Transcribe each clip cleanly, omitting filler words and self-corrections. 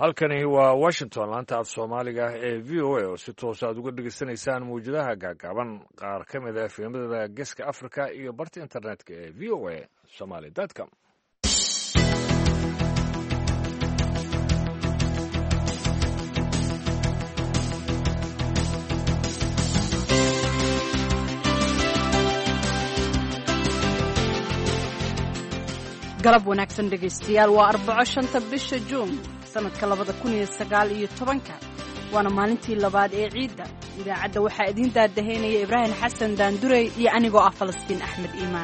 halkani waa washington laanta af soomaaliga ee v o a oo si toos aad uga dhegaysanaysaan mawjadaha gaagaaban qaar ka mid a efemada geeska africa iyo barta internetka ee v o a somaly.com. galab wanaagsan dhegaystayaal waa 4 bisha juun sanadka 2019 waana maalintii labaad ee ciidda idaacadda waxaa idiin daadahaynaya ibraahim xasan daandurey iyo anigoo ah falastiin axmed iimaan.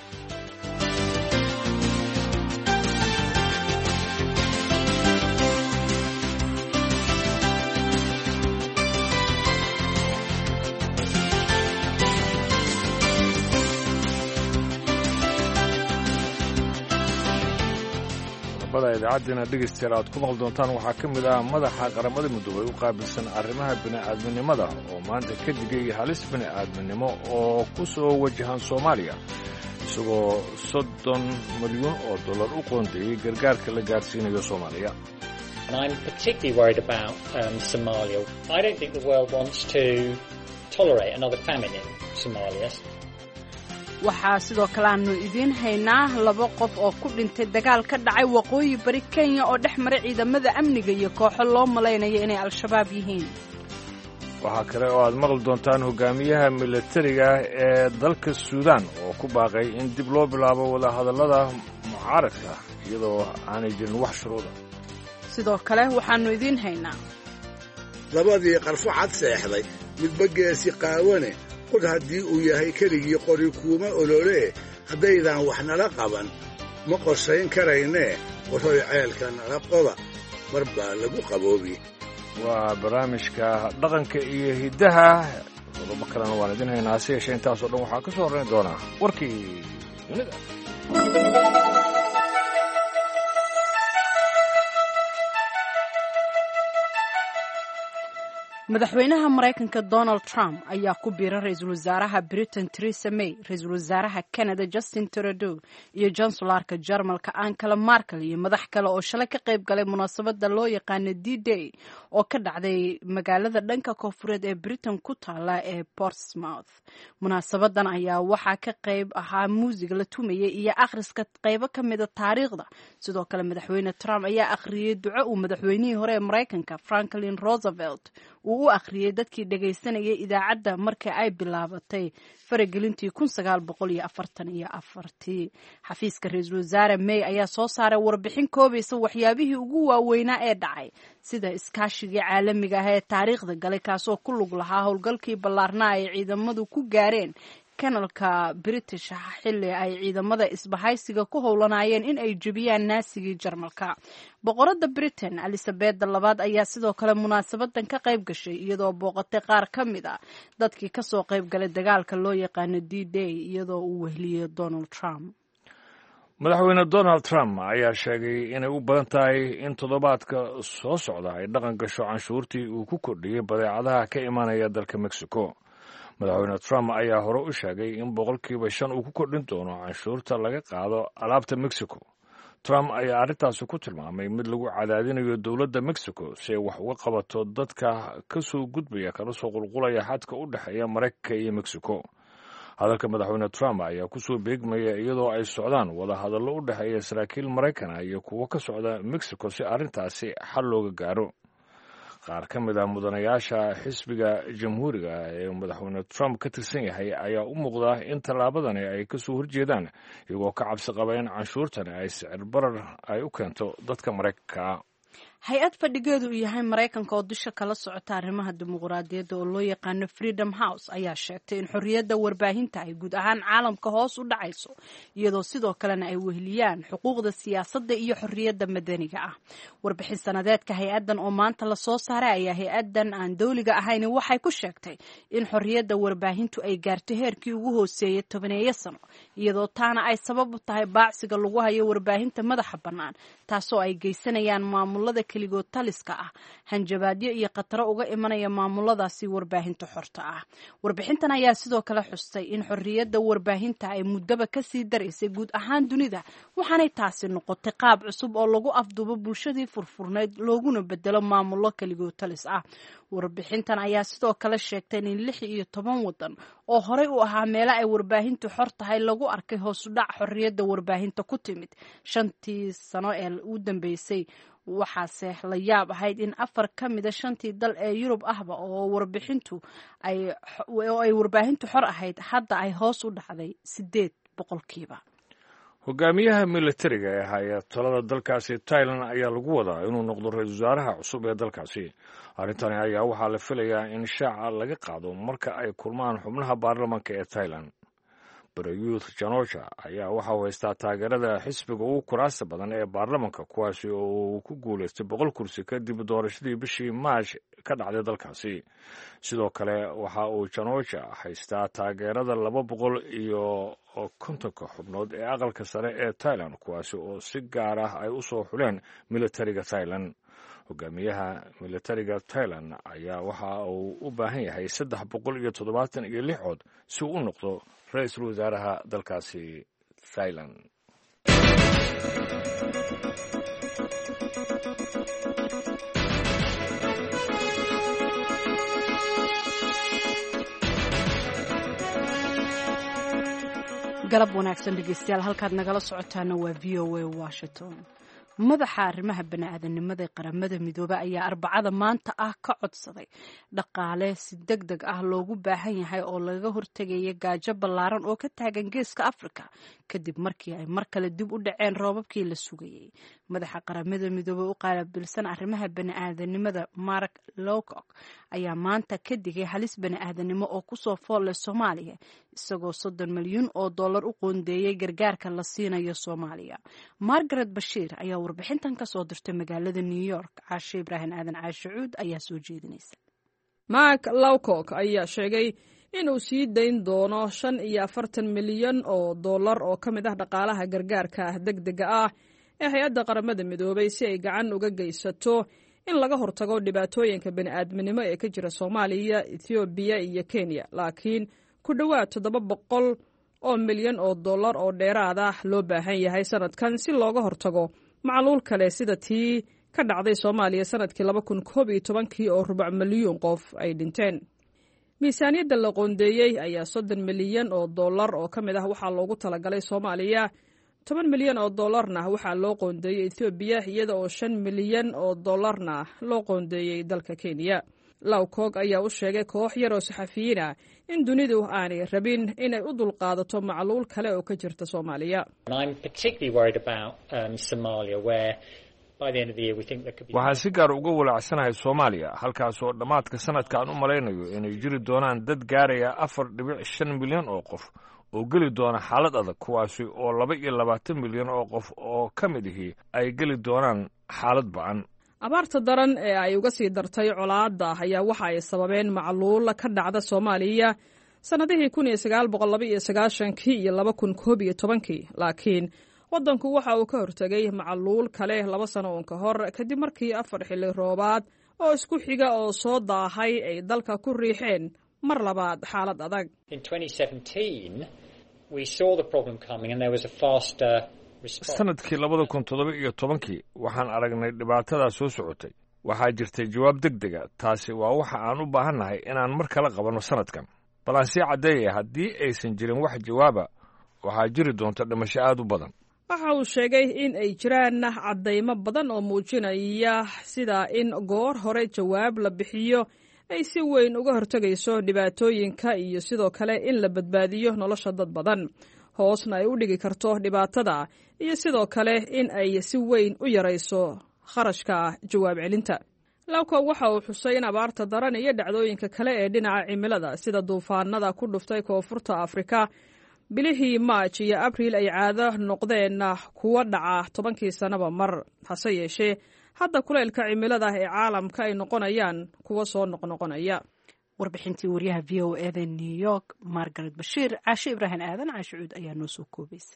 idaacaddeena dhegaystayaal aad ku maqli doontaan waxaa ka mid ah madaxa qaramada midoobay u qaabilsan arrimaha bini'aadminimada oo maanta ka digay halis bini'aadminimo oo ku soo wajahan soomaaliya isagoo $30 milyan u qoondeeyey gargaarka la gaarsiinayo soomaaliya. I'm particularly worried about Somalia. I don't think the world wants to tolerate another famine in Somalia. waxaa sidoo kale aanu idiin haynaa 2 qof oo ku dhintay dagaal ka dhacay waqooyi bari Kenya oo dhex maray ciidamada amniga iyo kooxo loo malaynayo inay al-shabaab yihiin. waxaa kale oo aad maqli doontaan hogaamiyaha militariga ee dalka Suudaan oo ku baaqay in dib loo bilaabo wada hadallada mucaaradka iyadoo aanay jirin wax shuruuda. sidoo kale waxaanu idiin haynaa labadii qarfo cad seexday midba geesi qaawane qod haddii uu yahay keligii qori kuuma olole haddaydan wax nala qaban ma qorshayn karaynee waroy ceelka nala qoda mar baa lagu qaboobi. waa barnaamijka dhaqanka iyo hiddaha qodobo kalena waan idin haynaa hase yeeshee intaasoo dhan waxaa ka soo horrayn doonaa warkii dunida. madaxweynaha maraykanka Donald Trump ayaa ku biiray ra'iisul wasaaraha Britain Theresa May, ra'iisul wasaaraha Canada Justin Trudeau iyo chancellarka Jarmalka Angela Merkel iyo madax kale oo shalay ka qayb galay munaasabada loo yaqaan D-Day oo ka dhacday magaalada dhanka koonfureed ee Britain ku taala ee Portsmouth. munaasabadan ayaa waxaa ka qayb ahaa muusig la tumayay iyo akhriska qaybo ka mid ah taariikhda. sidoo kale madaxweyne Trump ayaa akhriyay duco uu madaxweynihii hore ee Maraykanka Franklin Roosevelt uu u akhriyay dadkii dhagaysanayay idaacadda markii ay bilaabatay faragelintii 1944. xafiiska ra'iisul wasaare May ayaa soo saaray warbixin koobaysa waxyaabihii ugu waaweynaa ee dhacay sida iskaashiga caalamiga ah ee taariikhda galay kaasoo ku lug lahaa howlgalkii ballaarnaa ay ciidamadu ku gaareen kanalka British xilli ay ciidamada isbahaysiga ku howlanayeen in ay jabiyaan naasigii Jarmalka. boqorada Britain Elizabeth II ayaa sidoo kale munaasabadan ka qayb gashay iyadoo booqatay qaar ka mid ah dadkii ka soo qayb galay dagaalka loo yaqaan D-Day iyadoo uu wehliyay Donald Trump. madaxweyne Donald Trump ayaa sheegay inay u badan tahay in toddobaadka soo socda ay dhaqan gasho canshuurtii uu ku kordhiyey badeecadaha ka imanaya dalka Mexico. madaxweyne Trump ayaa hore u sheegay in 5% uu ku kordhin doono canshuurta laga qaado alaabta Mexico. Trump ayaa arrintaasi ku tilmaamay mid lagu cadaadinayo dowladda Mexico si ay wax uga qabato dadka ka soo gudbaya kala soo qulqulaya xadka u dhexeeya Maraykanka iyo Mexico. hadalka madaxweyne Trump ayaa ku soo beegmaya iyadoo ay socdaan wada hadallo u dhexeeya saraakiil Maraykan iyo kuwa ka socda Mexico si arrintaasi xal looga gaaro. qaar ka mid ah mudanayaasha xisbiga jamhuuriga ee madaxweyne Trump ka tirsan yahay ayaa u muuqda in tallaabadani ay ka soo horjeedaan iyagoo ka cabsi qaba in canshuurtani ay sicir barar ay u keento dadka Maraykanka. hay-ad fadhigeedu uu yahay Maraykanka oo dusha kala socota arrimaha dimuqraadiyadda oo loo yaqaano Freedom House ayaa sheegtay in xorriyadda warbaahinta ay guud ahaan caalamka hoos u dhacayso iyadoo sidoo kalena ay wehliyaan xuquuqda siyaasadda iyo xorriyadda madaniga ah. warbixin sanadeedka hay-addan oo maanta la soo saaray ayaa hay-addan aan dawliga ahayn waxay ku sheegtay in xorriyadda warbaahintu ay gaartay heerkii ugu hooseeyay 10 sano iyadoo taana ay sabab u tahay baacsiga lagu hayo warbaahinta madaxa bannaan taasoo ay geysanayaan maamulada keligood taliska ah hanjabaadyo iyo khataro uga imanaya maamuladaasi warbaahinta xorta ah. Warbixintan ayaa sidoo kale xustay in xorriyadda warbaahinta ay muddaba kasii daraysay guud ahaan dunida, waxaanay taasi noqotay qaab cusub oo lagu afduubo bulshadii furfurnayd looguna bedelo maamulo keligood talis ah. Warbixintan ayaa sidoo kale sheegtay in 16 wadan oo horey u ahaa meelo ay warbaahintu xor tahay lagu arkay hoos u dhac xorriyadda warbaahinta ku timid 5 sano ee u dambeysay. Waxaase la yaab ahayd in 4 ka mid ah 5 dal ee Yurub ahba oo ay warbaahintu xor ahayd hadda ay hoos u dhacday 8%. hogaamiyaha militariga ee haya talada dalkaasi Thailand ayaa lagu wadaa inuu noqdo ra'iisul wasaaraha cusub ee dalkaasi. Arrintani ayaa waxaa la filayaa in shaaca laga qaado marka ay kulmaan xubnaha baarlamaanka ee Thailand. Prayut Chan-o-cha ayaa waxa uu haystaa taageerada xisbiga ugu kuraasta badan ee baarlamaanka, kuwaasi oo uu ku guulaystay 100 kursi kadib doorashadii bishii Maash ka dhacday dalkaasi. Sidoo kale waxa uu Chan-o-cha haystaa taageerada 250 xubnood ee aqalka sare ee Thailand, kuwaasi oo si gaar ah ay u soo xuleen militariga Thailand. hogaamiyaha militariga Thailand ayaa waxa uu u baahan yahay 376 cod si uu u noqdo ra'iisul wasaaraha dalkaasi Thailand. galab wanaagsan dhegeystayaal, halkaad nagala socotaana waa VOA Washington. madaxa arrimaha bani'aadanimada ee qaramada midoobay ayaa Arbacada maanta ah ka codsaday dhaqaale si degdeg ah loogu baahan yahay oo laga hortagaya gaajo ballaaran oo ka taagan geeska Afrika kadib markii ay mar kale dib u dhaceen roobabkii la sugayay. Madaxa qaramada midoobay u qaabilsan arrimaha bani'aadanimada Mark Lowcock ayaa maanta ka digay halis bani'aadanimo oo ku soo fool leh Soomaaliya, isagoo $30 milyan u qoondeeyay gargaarka la siinayo Soomaaliya. Margaret Bashir ayaa warbixintan ka soo dirtay magaalada New York. Caashe Ibrahim Aadan Caashucuud ayaa soo jeedinaysa. Mark Lowcock ayaa sheegay inuu sii dayn doono $45 milyan oo ka mid ah dhaqaalaha gargaarka degdega ah ee hay'adda qaramada midoobay si ay gacan uga geysato in laga hortago dhibaatooyinka bani'aadminimo ee ka jira Soomaaliya, Ethiopia iyo Kenya. Laakiin ku dhawaad $700 milyan oo dheeraad ah loo baahan yahay sanadkan si looga hortago macluul kale sida tii ka dhacday Soomaaliya sanadkii 2011 oo rubuc milyan qof ay dhinteen. Miisaaniyadda la qoondeeyay ayaa $30 milyan oo ka mid ah waxaa loogu talagalay Soomaaliya, $10 milyan waxaa loo qoondeeyay Ethiopia, iyada oo $5 milyan loo qoondeeyay dalka Kenya. Lowcock ayaa u sheegay koox yar oo saxafiyiin ah in dunidu aanay rabin inay u dulqaadato macluul kale oo ka jirta Soomaaliya. waxaa si gaar uga walaacsanahay Soomaaliya, halkaas oo dhammaadka sanadka aan u malaynayo inay jiri doonaan dad gaaraya 4.5 milyan oo qof oo geli doona xaalad adag, kuwaasi oo 22 milyan oo qof oo ka mid ihi ay geli doonaan xaalad ba'an. abaarta daran ee ay uga sii dartay colaadda ayaa waxa ay sababeen macluul ka dhacda Soomaaliya sanadihii 1992 iyo 2011, laakiin waddanku waxa uu ka hortagay macluul kale 2 sano ka hor kadib markii 4 xilli roobaad oo isku xiga oo soo daahay ay dalka ku riixeen mar labaad xaalad adag. In 2017 we saw the problem coming and there was a faster sanadkii 2017 waxaan aragnay dhibaatada soo socotay. Waxaa jirtay jawaab degdega. Taasi waa waxa aan u baahannahay inaan mar kale qabanno sanadkan. Balse cadeeyay haddii aysan jirin wax jawaaba, waxaa jiri doonta dhimasho aad u badan. waxa uu sheegay in ay jiraan cadeymo badan oo muujinaya sida in goor hore jawaab la bixiyo ay si weyn uga hortagayso dhibaatooyinka iyo sidoo kale in la badbaadiyo nolosha dad badan, hoosna ay u dhigi karto dhibaatada iyo sidoo kale in ay si weyn u yarayso kharashka jawaab celinta. Lowcock waxa uu xusay in abaarta daran iyo dhacdooyinka kale ee dhinaca cimilada sida duufaanada ku dhuftay koonfurta Afrika bilihii March iyo April ay caado noqdeen kuwa dhaca 10 sanaba mar. Hase yeeshee hadda kuleylka cimilada ee caalamka ay noqonayaan kuwa soo noqnoqonaya. warbixintii wariyaha VOA ee New York Margaret Bashir. Caashe Ibrahim Aadan Caashucuud ayaa noo soo koobaysay.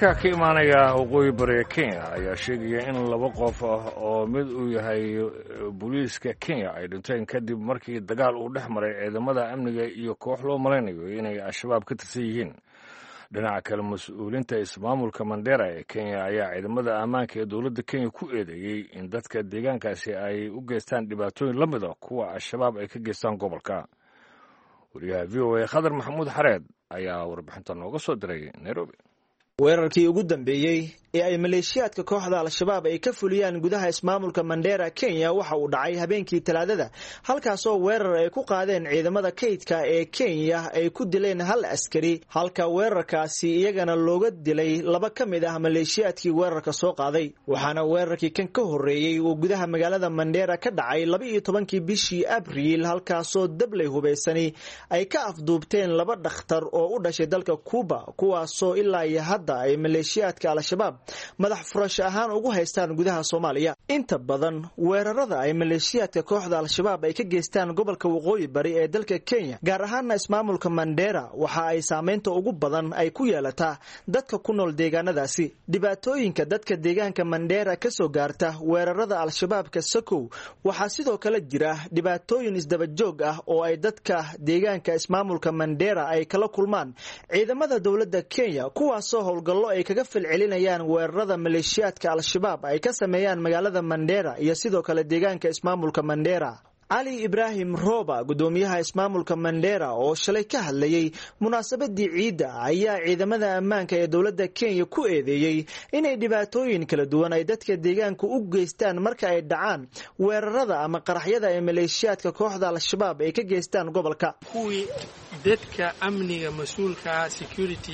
wararka ka imaanaya waqooyi bari Kenya ayaa sheegaya in 2 qof oo mid uu yahay booliiska Kenya ay dhinteen kadib markii dagaal uu dhex maray ciidamada amniga iyo koox loo maleynayo inay al-shabaab ka tirsan yihiin. dhinaca kale mas'uuliyiinta ismaamulka Mandera ee Kenya ayaa ciidamada ammaanka ee dowladda Kenya ku eedeeyay in dadka deegaankaasi ay u geystaan dhibaatooyin la mid ah kuwa al-shabaab ay ka geystaan gobolka. wariyaha VOA Khadar Maxamuud Xareed ayaa warbixinta nooga soo diray Nairobi. weerarkii ugu dambeeyay ee ay maleeshiyaadka kooxda al-shabaab ay ka fuliyaan gudaha ismaamulka Mandera Kenya waxa uu dhacay habeenkii Talaadada halkaas oo weerar ay ku qaadeen ciidamada kaydka ee Kenya ay ku dileen 1 askari halka weerarkaasi iyagana looga dilay 2 kamid ah maleeshiyaadkii weerarka soo qaaday waxaana weerarkii kan ka horeeyay uu gudaha magaalada Mandera ka dhacay 12 bishii Abriil halkaas oo dablay hubeysani ay ka afduubteen 2 dhakhtar oo u dhashay dalka Cuba kuwaas oo ilaa iyo hadda ay maleeshiyaadka al-shabaab madax furash ahaan ugu haystaan gudaha Soomaaliya. inta badan weerarada ay maleeshiyaadka kooxda al-shabaab ay ka geystaan gobolka waqooyi bari ee dalka Kenya gaar ahaan ismaamulka Mandera waxa ay saameynta ugu badan ay ku yeelataa dadka ku nool deegaanadaasi. dhibaatooyinka dadka deegaanka Mandera ka soo gaarta weerarada al-shabaab ka sokow waxa sidoo kale jira dhibaatooyin isdaba joog ah oo ay dadka deegaanka ismaamulka Mandera ay kala kulmaan ciidamada dowladda Kenya kuwaas oo howlgallo ay kaga falcelinayaan weerarada maleeshiyaadka al-shabaab ay ka sameeyaan magaalada Mandera iyo sidoo kale deegaanka ismaamulka Mandera. Ali Ibrahim Roba gudoomiyaha ismaamulka Mandera oo shalay ka hadlayay munaasabadii ciida ayaa ciidamada ammaanka ee dowladda Kenya ku eedeeyay inay dhibaatooyin kala duwan ay dadka deegaanka u geystaan marka ay dhacaan weerarada ama qaraxyada ay maleeshiyaadka kooxda al-shabaab ay ka geystaan gobolka. kuwii dadka amniga mas'uulka security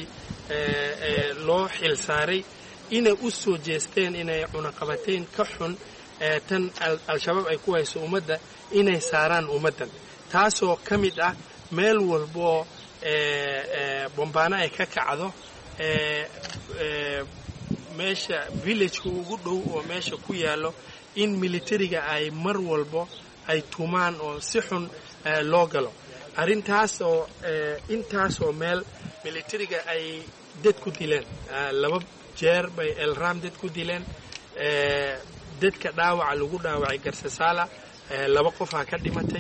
loo xilsaaray inay u soo jeesteen inay cunaqabateen ka xun tan al-shabaab ay ku hayso ummadda inay saaraan ummaddan taasoo ka mid ah meel walbo bombaana ay ka kacdo meesha village-ka ugu dhow oo meesha ku yaallo in militariga ay mar walbo ay tumaan oo si xun loo galo arrintaas oo intaasoo meel militariga ay dad ku dileen 2 jeer bay elram dad ku dileen dadka dhaawaca lagu dhaawacay Garsasala 2 qof ka dhimatay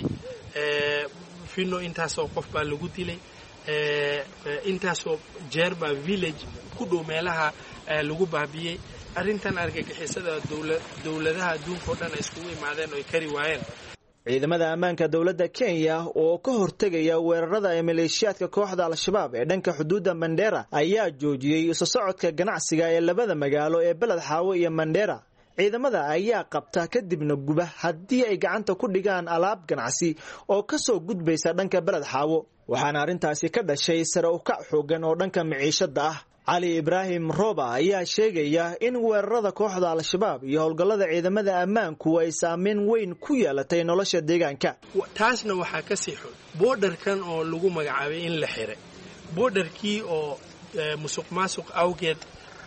Fino intaasoo qof baa lagu dilay intaasoo jeer baa village ku dhow meelaha lagu baabiyay arrintan argagixisada dowladaha adduunka oo dhan ay isku imaadeen oo ay kari waayeen. ciidamada ammaanka dowladda Kenya oo ka hortagaya weerarada ay maleeshiyaadka kooxda al-shabaab ee dhanka xuduudda Mandera ayaa joojiyay isu socodka ganacsiga ee labada magaalo ee Beled Xaawo iyo Mandera. ciidamada ayaa qabta kadibna guba haddii ay gacanta ku dhigaan alaab ganacsi oo ka soo gudbaysa dhanka Beled Xaawo waxaana arrintaasi ka dhashay sare u kac xoogan oo dhanka maciishada ah. Ali Ibrahim Roba ayaa sheegaya in weerarada kooxda al-shabaab iyo howlgallada ciidamada ammaanku ay saameyn weyn ku yeelatay nolosha deegaanka. taasna waxaa ka sii xun borderkan oo lagu magacaabay in la xiray borderkii oo musuqmaasuq awgeed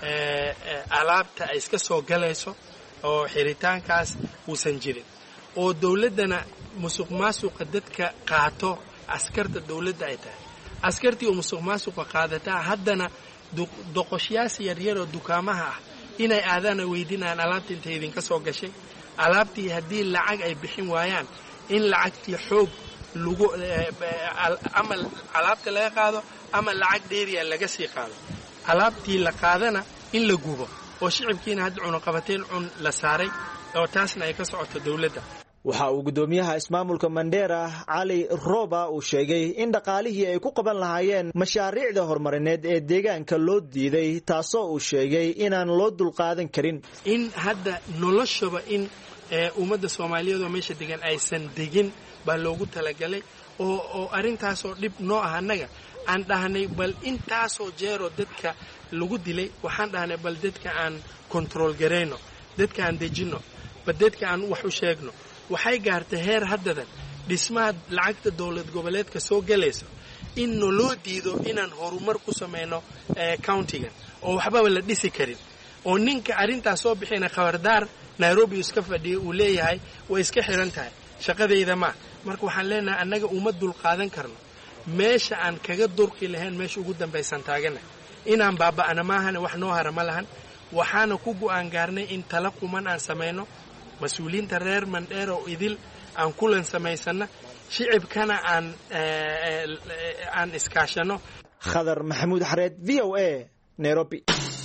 alaabta ay iska soo galayso oo xiritaankaas uusan jirin oo dawladdana musuqmaasuqa dadka qaato askarta dawladda ay tahay askartii oo musuqmaasuqa qaadataa haddana doqoshayaasha yaryar oo dukaamaha ah inay aadaan weydiinayaan alaabta intay idinka soo gashay alaabtii haddii lacag ay bixin waayaan in lacagtii xoog lagu ama alaabta laga qaado ama lacag dheeriya laga sii qaado alaabtii la qaadana in la gubo oo shicibkiina hadda cunaqabateen la saaray oo taasna ay ka socoto dawladda. waxa uu gudoomiyaha ismaamulka Mandera Ali Roba uu sheegay in dhaqaalihii ay ku qaban lahaayeen mashaariicda horumarineed ee deegaanka loo diiday taasoo uu sheegay inaan loo dulqaadan karin in hadda noloshaba in ummadda Soomaaliyeed oo meesha degan aysan degin baa loogu talagalay oo arrintaas oo dhib noo ah anaga aan dhahnay bal intaasoo jeero dadka lagu dilay waxaan dhahnay bal dadka aan control gareyno dadka aan dejino bal dadka aan wax u sheegno waxay gaartay heer haddadan dhismaha lacagta dawlad goboleedka soo galayso in loo diido inaan horumar ku sameeyno countigan oo waxba la dhisi karin oo ninka arrintaas soo bixina khabardaar Nairobi iska fadhiyo uu leeyahay way iska xiran tahay shaqadeyda ma marka waxaan leenahay annaga uma dul qaadan karno meesha aan kaga durqi lahayn meesha ugu dambaysan taagana inaan baaba'ana maahane wax noo hara ma lahan waxaana ku go'aan gaarnay in tala quman aan samayno mas-uuliyiinta reer Mandheera oo idil aan kulan samaysanno shicibkana aan iskaashano. Khadar Maxamuud Xareed, VOA, Nairobi.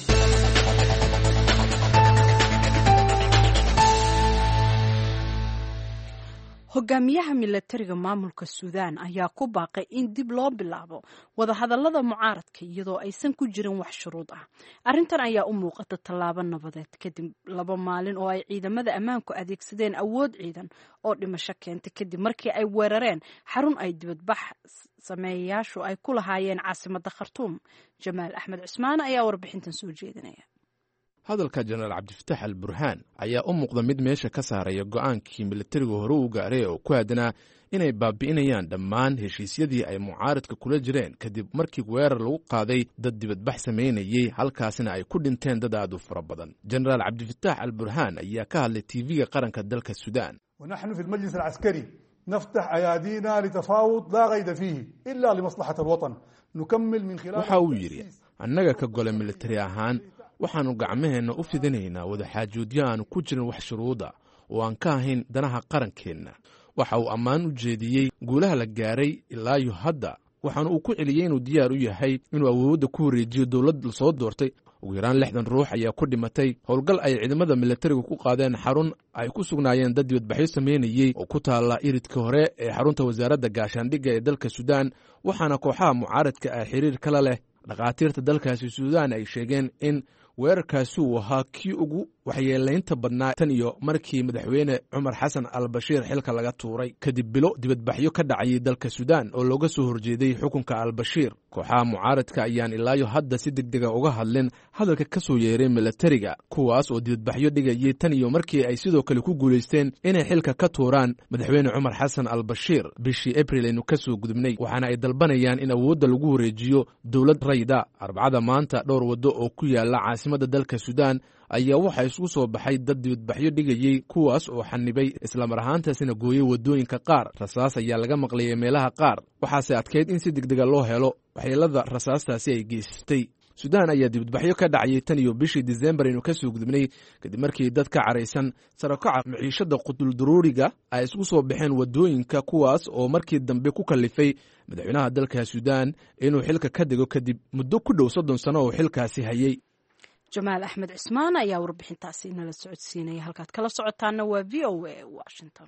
hogaamiyaha milatariga maamulka Suudaan ayaa ku baaqay in dib loo bilaabo wadahadallada mucaaradka iyadoo aysan ku jirin wax shuruud ah. Arrintan ayaa u muuqata tallaabo nabadeed kadib 2 maalin oo ay ciidamada ammaanku adeegsadeen awood ciidan oo dhimasho keentay kadib markii ay weerareen xarun ay dibadbax sameeyayaashu ay ku lahaayeen caasimadda Khartoum. Jamaal Axmed Cusmaan ayaa warbixintan soo jeedinaya. hadalka jenaraal cabdifataax al burhaan ayaa u muuqda mid meesha ka saaraya go'aankii milatarigu hore u gaaray oo ku aadanaa inay baabi'inayaan dhammaan heshiisyadii ay mucaaradka kula jireen kadib markii weerar lagu qaaday dad dibadbax samaynayey halkaasina ay ku dhinteen dad aad u fara badan. jenaraal cabdifataax al burhaan ayaa ka hadlay tv-ga qaranka dalka Suudaan. ونحن في المجلس العسكري نفتح أيادينا لتفاوض لا قيد فيه إلا لمصلحة الوطن نكمل من خلال. waxa uu yidhi annaga ka gole militari ahaan waxaannu gacmaheenna u fidinaynaa wadaxaajoodyo aanu ku jirin wax shuruuda oo aan ka ahayn danaha qarankeenna. waxa uu ammaan u jeediyey guulaha la gaaray ilaa iyo hadda waxaana uu ku celiyey inuu diyaar u yahay inuu awoodda ku wareejiyo dowlad la soo doortay. ugu yaraan 60 ruux ayaa ku dhimatay howlgal ay ciidamada militariga ku qaadeen xarun ay ku sugnaayeen dad dibadbaxyo sameynayey oo ku taala iridka hore ee xarunta wasaaradda gaashaandhigga ee dalka Suudaan. waxaana kooxaha mucaaradka ah xiriir kala leh dhaqaatiirta dalkaasi Suudaan ay sheegeen in weerarkaasi uu ahaa kii ugu waxyeelaynta badnaa tan iyo markii madaxweyne Cumar Xasan al-Bashiir xilka laga tuuray kadib bilo dibadbaxyo ka dhacay dalka Suudaan oo looga soo horjeeday xukunka al-Bashiir. kooxaha mucaaradka ayaan ilaa iyo hadda si degdeg uga hadlin hadalka ka soo yeeray militariga kuwaas oo dibadbaxyo dhigayay tan iyo markii ay sidoo kale ku guuleysteen inay xilka ka tuuraan madaxweyne Cumar Xasan al-Bashiir bishii April aynu ka soo gudubnay. waxaana ay dalbanayaan in awoodda lagu wareejiyo dowlad rayida. Arbacada maanta dhowr wado oo ku yaala caasimadda dalka Suudaan ayaa waxaa isugu soo baxay dad dibadbaxyo dhigayey kuwaas oo xanibay islamar ahaantaasina gooyey wadooyinka qaar. rasaas ayaa laga maqlayay meelaha qaar waxaase adkayd in si degdega loo helo waxyeelada rasaastaasi ay geystay. Suudaan ayaa dibadbaxyo ka dhacayay tan iyo bishii December aynu ka soo gudubnay kadib markii dad ka caraysan sarakaca maciishada qutulduruuriga ay isugu soo baxeen wadooyinka kuwaas oo markii dambe ku kalifay madaxweynaha dalka Suudaan inuu xilka ka dego kadib muddo ku dhow 30 sano oo xilkaasi hayay. Jamaal Axmed Cusmaan ayaa warbixintaasi nala socodsiinaya. halkaad kala socotaana waa VOA Washington.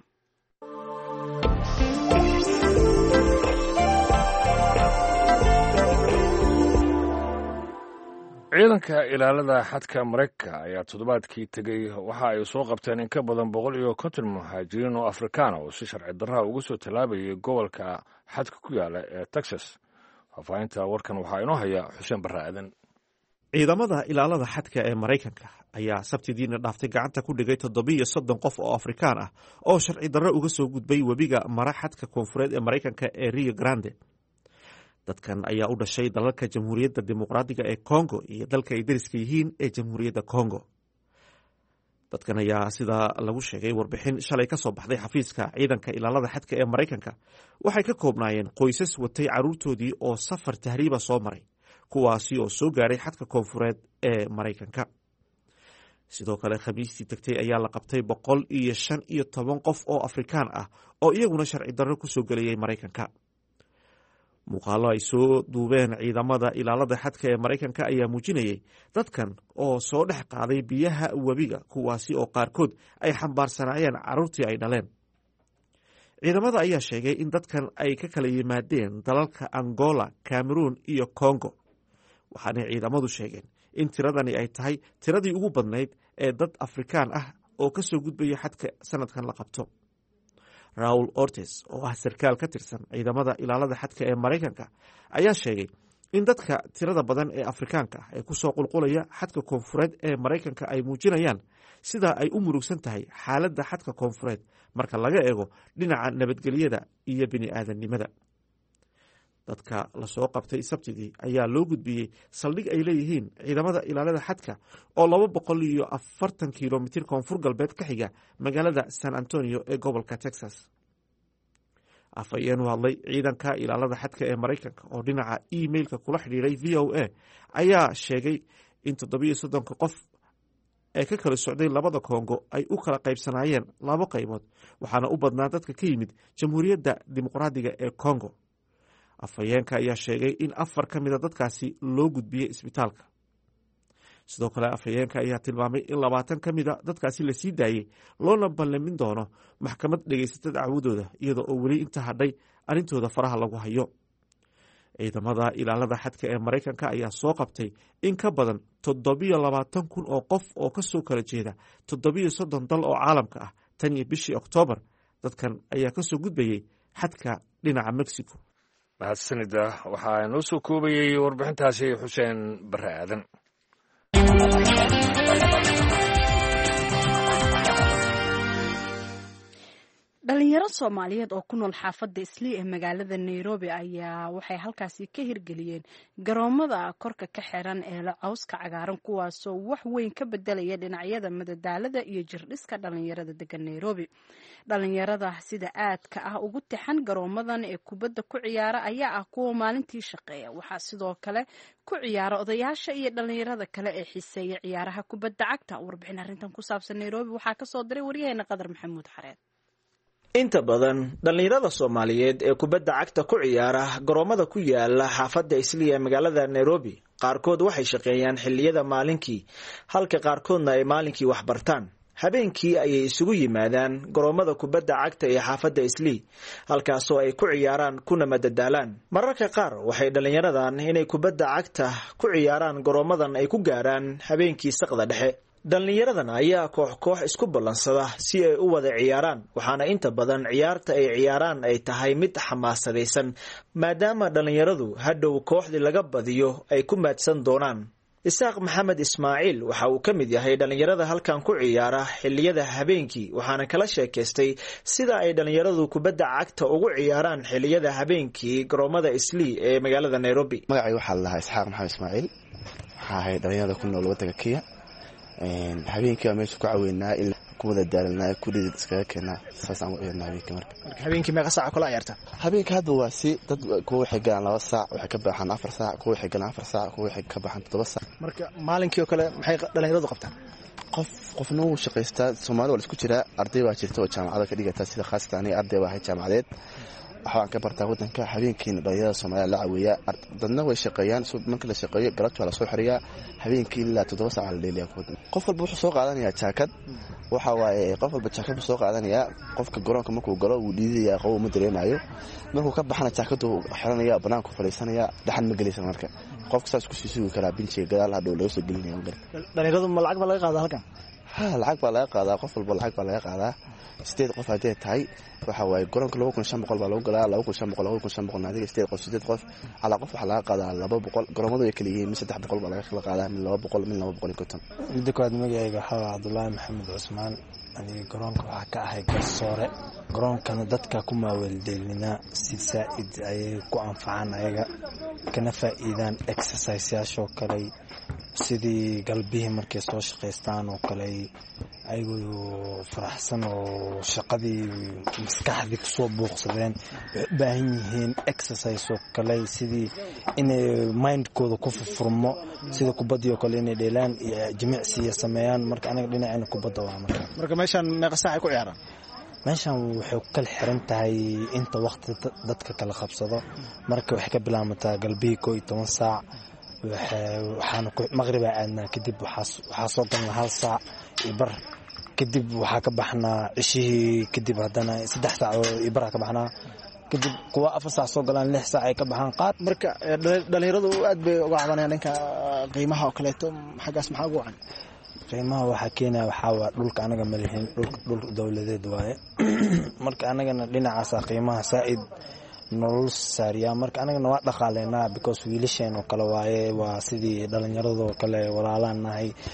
ciidanka ilaalada xadka Mareykanka ayaa toddobaadkii tegey waxa ay soo qabteen in ka badan 150 muhaajiriin oo Afrikaan ah oo si sharci darro uga soo talaabayay gobolka xadka ku yaala ee Texas. faafahinta warkan waxaa inoo haya Xuseen Barre Aadan. ciidamada ilaalada xadka ee Mareykanka ayaa sabtidiina dhaaftay gacanta ku dhigay 37 qof oo Afrikaan ah oo sharci darro uga soo gudbay webiga mara xadka koonfureed ee Mareykanka ee Rio Grande. dadkan ayaa u dhashay dalalka Jamhuuriyadda Dimuqraadiga ee Congo iyo dalka ay deriska yihiin ee Jamhuuriyadda Congo. dadkan ayaa sida lagu sheegay warbixin shalay ka soo baxday xafiiska ciidanka ilaalada xadka ee Mareykanka waxay ka koobnaayeen qoysas watay caruurtoodii oo safar tahriiba soo maray kuwaasi oo soo gaaray xadka koonfureed ee Mareykanka. sidoo kale khamiistii tagtay ayaa la qabtay 115 qof oo Afrikaan ah oo iyaguna sharci darro ku soo galayay Mareykanka. muuqaalo ay soo duubeen ciidamada ilaalada xadka ee Mareykanka ayaa muujinayay dadkan oo soo dhex qaaday biyaha webiga kuwaasi oo qaarkood ay xambaarsanaayeen caruurtii ay dhaleen. ciidamada ayaa sheegay in dadkan ay ka kala yimaadeen dalalka Angola, Cameroon iyo Congo. waxaana ciidamadu sheegeen in tiradani ay tahay tiradii ugu badnayd ee dad Afrikaan ah oo ka soo gudbaya xadka sanadkan la qabto. Raul Ortiz oo ah sarkaal ka tirsan ciidamada ilaalada xadka ee Mareykanka ayaa sheegay in dadka tirada badan ee Afrikaanka ah ee ku soo qulqulaya xadka koonfureed ee Mareykanka ay muujinayaan sida ay u murugsan tahay xaaladda xadka koonfureed marka laga eego dhinaca nabadgelyada iyo bini'aadanimada. dadka la soo qabtay sabtidii ayaa loo gudbiyey saldhig ay leeyihiin ciidamada ilaalada xadka oo 240 kilomitir koonfur galbeed ka xiga magaalada San Antonio ee gobolka Texas. afhayeen u hadlay ciidanka ilaalada xadka ee maraykanka oo dhinaca emailka kula xidhiiray v o a ayaa sheegay in 37 qof ee ka kala socday labada Kongo ay u kala qaybsanaayeen 2 qaybood waxaana u badnaa dadka ka yimid Jamhuuriyadda Dimuqraadiga ee Kongo. Afhayeenka ayaa sheegay in 4 ka mid a dadkaasi loo gudbiyey isbitaalka. sidoo kale afhayeenka ayaa tilmaamay in 20 ka mid a dadkaasi la sii daayey loona ballamin doono maxkamad dhegaysata dacwadooda iyada oo weli inta hadhay arrintooda faraha lagu hayo. ciidamada ilaalada xadka ee maraykanka ayaa soo qabtay in ka badan 27,000 oo qof oo ka soo kala jeeda 37 dal oo caalamka ah tan iyo bishii Oktoobar. dadkan ayaa ka soo gudbayay xadka dhinaca Mexico. mahadsanida waxaa inoo soo koobayay warbixintaasi Xuseen Barre Aadan. dhalinyaro Soomaaliyeed oo ku nool xaafadda Islii ee magaalada Nairobi ayaa waxay halkaasi ka hirgeliyeen garoomada korka ka xiran ee cawska cagaaran kuwaasoo wax weyn ka bedelaya dhinacyada madadaalada iyo jirdhiska dhalinyarada degan Nairobi. dhalinyarada sida aadka ah ugu tixan garoomadan ee kubadda ku ciyaara ayaa ah kuwa maalintii shaqeeya. waxaa sidoo kale ku ciyaara odayaasha iyo dhalinyarada kale ee xiiseeya ciyaaraha kubadda cagta. warbixin arrintan ku saabsan Nairobi waxaa ka soo diray waryaheena Qadar Maxamuud Xareed. inta badan dhalinyarada Soomaaliyeed ee kubadda cagta ku ciyaara garoomada ku yaala xaafadda Islii ee magaalada Nairobi qaarkood waxay shaqeeyaan xilliyada maalinkii halka qaarkoodna ay maalinkii wax bartaan. habeenkii ayay isugu yimaadaan garoomada kubadda cagta ee xaafadda Islii halkaasoo ay ku ciyaaraan kuna madadaalaan. mararka qaar waxay dhalinyaradan inay kubadda cagta ku ciyaaraan garoomadan ay ku gaaraan habeenkii saqda dhexe. dhalinyaradan ayaa koox isku ballansada si ay u wada ciyaaraan waxaana inta badan ciyaarta ay ciyaaraan ay tahay mid xamaasadaysan maadaama dhalinyaradu hadhow kooxdii laga badiyo ay ku maadsan doonaan. Isaaq Maxamed Ismaaciil waxa uu ka mid yahay dhalinyarada halkan ku ciyaara xilliyada habeenkii waxaana kala sheekaystay sida ay dhalinyaradu kubadda cagta ugu ciyaaraan xilliyada habeenkii garoomada Islii ee magaalada Nairobi. magacay waxaa la dhahaa Isaaq Maxamed Ismaaciil waxaa ahay dhalinyarada ku nool waddanka Kenya. habeenkii meesha ku caweynaa in ku wada daalnaa ku dhid iskaga keenaa saas aan u ciyaarnaa habeenkii. marka habeenkii meeqa saac kula ciyaarta? habeenkii hadda waa si dad kuwa waxay galaan 2 saac waxay ka baxaan 4 saac kuwa waxay galaan 4 saac kuwa waxay ka baxaan 7 saac. marka maalinkii oo kale maxay dhalinyaradu qabtaan? qofna wuu shaqaystaa. Soomaali waa isku jira arday baa jirta oo jaamacada ka dhigata sida khaasatan aniga arday baa ahay jaamacadeed waxaan ka bartaa waddanka. habeenkiina dhalinyarada Soomaaliya la cawiya dadna way shaqeeyaan marka la shaqeeyo galabta la soo xiriyaa habeenkii ilaa 7 saac la leeyahay. qof walba wuxuu soo qaadanayaa jaakad waxa waaye qof walba jaakad soo qaadanaya. qofka garoonka markuu galo wuu dhiidayaa qabow ma dareemayo. markuu ka baxana jaakadu xiranaya banaanku fadhiisanaya dhaxan ma gelaysan. marka qofka saas ku sii sugi karaa binjiga gadaal hadhow laga soo gelinaya. dhalinyaradu ma lacag ba laga qaadaa halkan? lacag baa laga qaadaa. qof walba lacag baa laga qaadaa. 8 qof hadday tahay waxa waaye garoonka 2500 baa lagu galaa. 2500 adiga 8 qof ala qof waxa laga qaadaa 200. garoomadu way kala yihiin 300 baa laga kala qaadaa min 200 min 250. midda koowaad magacayga waxaa Cabdullaahi Maxamed Cusmaan. aniga garoonka waxaa ka ahay garsoore. garoonkana dadka ku maaweeldeelina si saaid ayay ku anfacaan ayaga kana faa'iidaan exercise-yaashoo kale sidii galbihii markay soo shaqaystaan oo kale ayagoo faraxsan oo shaqadii maskaxdii kusoo buuqsadeen waxay u baahan yihiin exercise oo kale sidii inay mindkooda ku furfurmo sida kubaddii oo kale inay dheelaan iyo jimicsiya sameeyaan. marka aniga dhinacayna kubadda waa marka meeshaan meeqa saac ay ku ciyaaraan? meeshaan waxay kala xiran tahay inta waqti dadka kala qabsado. marka waxay ka bilaamataa galbihii 11 saac waxaana maqribaa aadnaa kadib waxaa soo galnaa 1 saac iyo bar kadib waxaa ka baxnaa cishihii kadib haddana 3 saac iyo bar ka baxnaa kadib kuwa 4 saac soo galaan 6 saac ay ka baxaan qaad. marka dhalinyaradu aad bay uga cabanayaan dhanka qiimaha oo kaleeto xaggaas maxaa ugu wacan? qiimaha waxaa keenaya waxaa waa dhulka anaga ma lihin dhul dawladeed waaye. marka anagana dhinacaasa qiimaha saaid nolol saariyaa. marka anagana waa dhaqaaleynaa because wiilasheen oo kale waaye waa sidii dhalinyaradoo kale walaalaan nahay.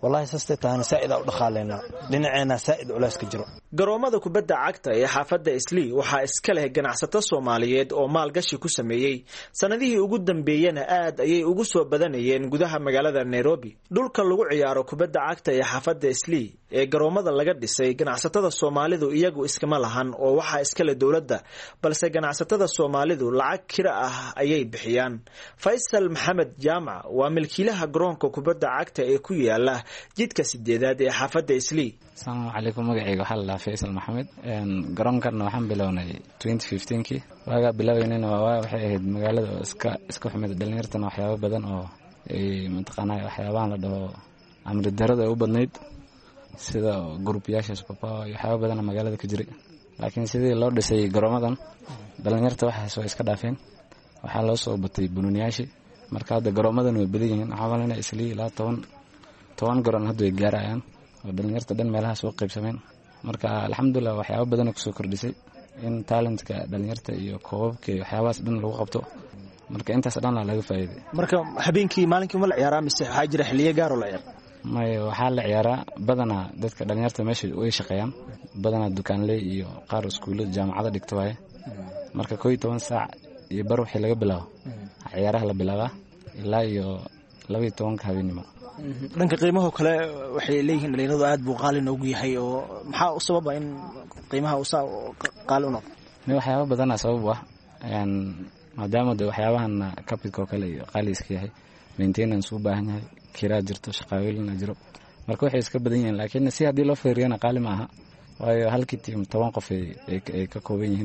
wallahi saastay tahana saa'id u dhaqaaleena dhinaceena saa'id culays ka jiro. garoomada kubadda cagta ee xaafadda Islii waxaa iska leh ganacsato Soomaaliyeed oo maalgashi ku sameeyay sanadihii ugu dambeeyana aad ayay ugu soo badanayeen gudaha magaalada Nairobi. dhulka lagu ciyaaro kubadda cagta ee xaafadda Islii ee garoomada laga dhisay ganacsatada Soomaalidu iyagu iskama lahan oo waxa iska leh dawladda, balse ganacsatada Soomaalidu lacag kira ah ayay bixiyaan. Faisal Maxamed Jaamac waa milkiilaha garoonka kubadda cagta ee ku yaala jidka 8aad ee xaafadda Islii. Assalamu alaykum, magacayga waxa la Faisal Maxamed. garoonkan waxaan bilownay 2015kii. waaga bilaweynayna waxay ahayd magaalada iska xumid dhalinyartana waxyaabo badan oo ay mataqaanaa waxyaabahan la dhaho amri darada u badnayd sida gruubyasha papa iyo waxyaabo badan magaalada ka jiray. laakiin sidii loo dhisay garoomadan dhalinyarta waxaas way iska dhaafeen. waxaa loo soo batay bununiyaashii. marka hadda garoomadan way badan yihiin. waxaa walaalna Islii ilaa 10 garoon hadda way gaarayaan oo dhalinyarta dhan meelaha soo qaybsameen. marka alxamdulillah waxyaabo badan ku soo kordhisay in talentka dhalinyarta iyo koobabka iyo waxyaabahaas dhan lagu qabto. marka intaas dhan laga faa'iiday. marka habeenkii maalinkii ma la ciyaaraa mise waxaa jira xilliyo gaar oo la ciyaaro? waxaa la ciyaaraa badanaa dadka dhalinyarta meesha way shaqeeyaan, badanaa dukaanley iyo qaar iskuulada jaamacada dhigto waaye. marka 12 saac iyo bar wixii laga bilaabo ciyaaraha la bilaabaa ilaa iyo 12 habeenimo. dhanka qiimaha kale waxay leeyihiin dhalinyaradu aad buu qaali ugu yahay oo maxaa u sababa in qiimaha uu qaali u noqdo? waxyaabo badan sabab ah maadaama waxyaabahan capital kale iyo qaali iska yahay, maintenance u baahan yahay, kiraa jirto, shaqaaleyn jiro. marka waxay iska badan yihiin, laakiin si hadii loo feeriyana qaali ma aha. waayo halkii team 10 qof ay ka kooban yihiin.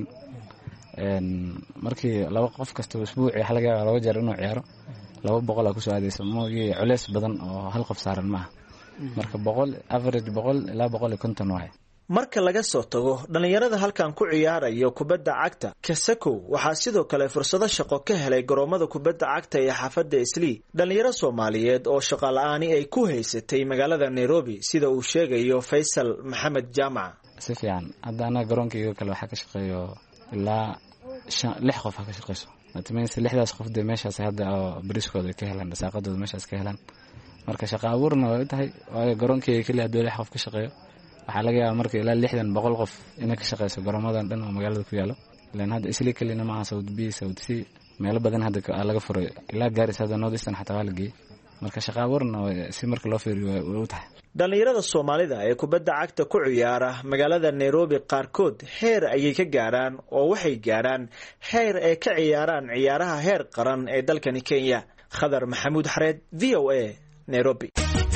markii laba qof kasta usbuuci hal jeer inuu ciyaaro 200 ku soo aadayso mooyee culays badan oo hal qof saaran ma aha. marka 100 average 100 ilaa 150 waay. marka laga soo tago dhalinyarada halkan ku ciyaarayo kubadda cagta, Kasako waxaa sidoo kale fursado shaqo ka helay garoomada kubadda cagta ee xaafadda Islii dhalinyaro Soomaaliyeed oo shaqo la'aani ay ku haysatay magaalada Nairobi, sida uu sheegayo Faisal Maxamed Jaamac. si fiican hadda ana garoonkayga kale waxa ka shaqeeyo ilaa 6 qof ka shaqeyso. matmeens 6daas qof de meeshaas hadda oo bariskooda ka helaan, saaqadooda meeshaas ka helaan. marka shaqo abuurna way tahay. waayo garoonkayga kale hadda 6 qof ka shaqeeyo. waxaa laga yaabaa marka ilaa 60-100 qof inay ka shaqeyso garoomadan dhan oo magaalada ku yaalo. ilaan hadda Islii kalina ma aha, South B, South C meelo badan hadda laga furay ilaa Garissa hadda North Eastern xataa waa la geeyay. marka shaqo abuurna si marka loo fiiriyo way u tahay. dhalinyarada Soomaalida ee kubadda cagta ku ciyaara magaalada Nairobi qaarkood heer ayay ka gaaraan oo waxay gaaraan heer ay ka ciyaaraan ciyaaraha heer qaran ee dalkani Kenya. Khadar Maxamuud Xareed, VOA, Nairobi.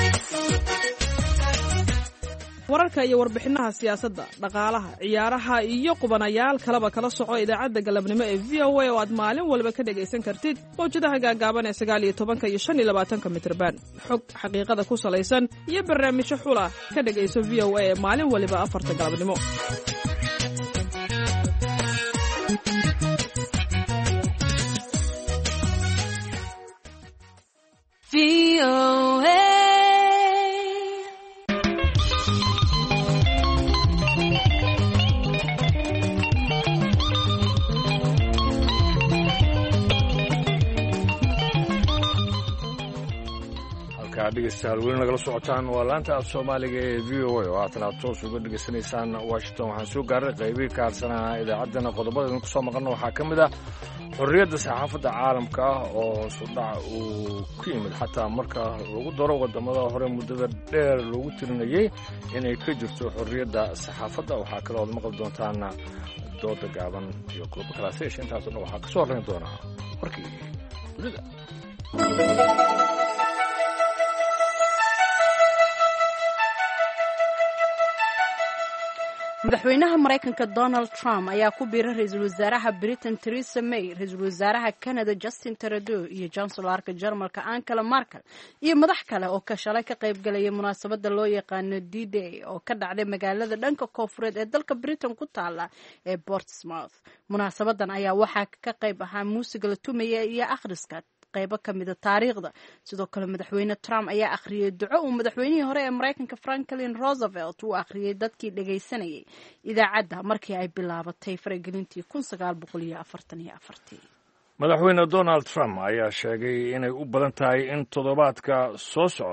wararka iyo warbixinaha siyaasadda, dhaqaalaha, ciyaaraha iyo qubanayaal kaleba kala soco idaacadda galabnimo ee VOA oo aad maalin walba ka dhagaysan kartid mawjadaha gaagaaban ee 19 iyo 25 mitirban. xog xaqiiqada ku salaysan iyo barnaamijyo xula ka dhagayso VOA ee maalin waliba 4 galabnimo. VOA dhegeystayaal weli nagala socotaan waa laanta af Soomaaliga ee VOA oo aad toos uga dhageysanaysaan Washington. waxaan soo gaaray qaybihii ka harsanaa idaacaddana qodobada ku soo maqalna waxaa ka mid ah xorriyadda saxaafadda caalamka oo sudhac uu ku yimid xataa marka lagu daro wadamada hore muddada dheer loogu tirinayay inay ka jirto xorriyadda saxaafadda. waxaa kaloo aad maqli doontaan dooda gaaban iyo kuwa kala seesha. intaasoo dhan waxaa ka soo horreyn doonaa warkii dunida. madaxweynaha Mareykanka Donald Trump ayaa ku biiray ra'iisul wasaaraha Britain Theresa May, ra'iisul wasaaraha Canada Justin Trudeau iyo Chancellorka Jarmalka Angela Merkel iyo madax kale oo ka shalay ka qayb galaya munaasabada loo yaqaan D-Day oo ka dhacday magaalada dhanka koonfureed ee dalka Britain ku taala ee Portsmouth. munaasabadan ayaa waxaa ka qayb ahaa muusiga la tumaya iyo akhriska qaybo ka mid ah taariikhda. sidoo kale madaxweyne Trump ayaa akhriyay duco uu madaxweynihii hore ee Mareykanka Franklin Roosevelt uu akhriyay dadkii dhageysanayay idaacadda markii ay bilaabatay faragelintii 1944. madaxweyne Donald Trump ayaa sheegay inay u badan tahay in toddobaadka soo socda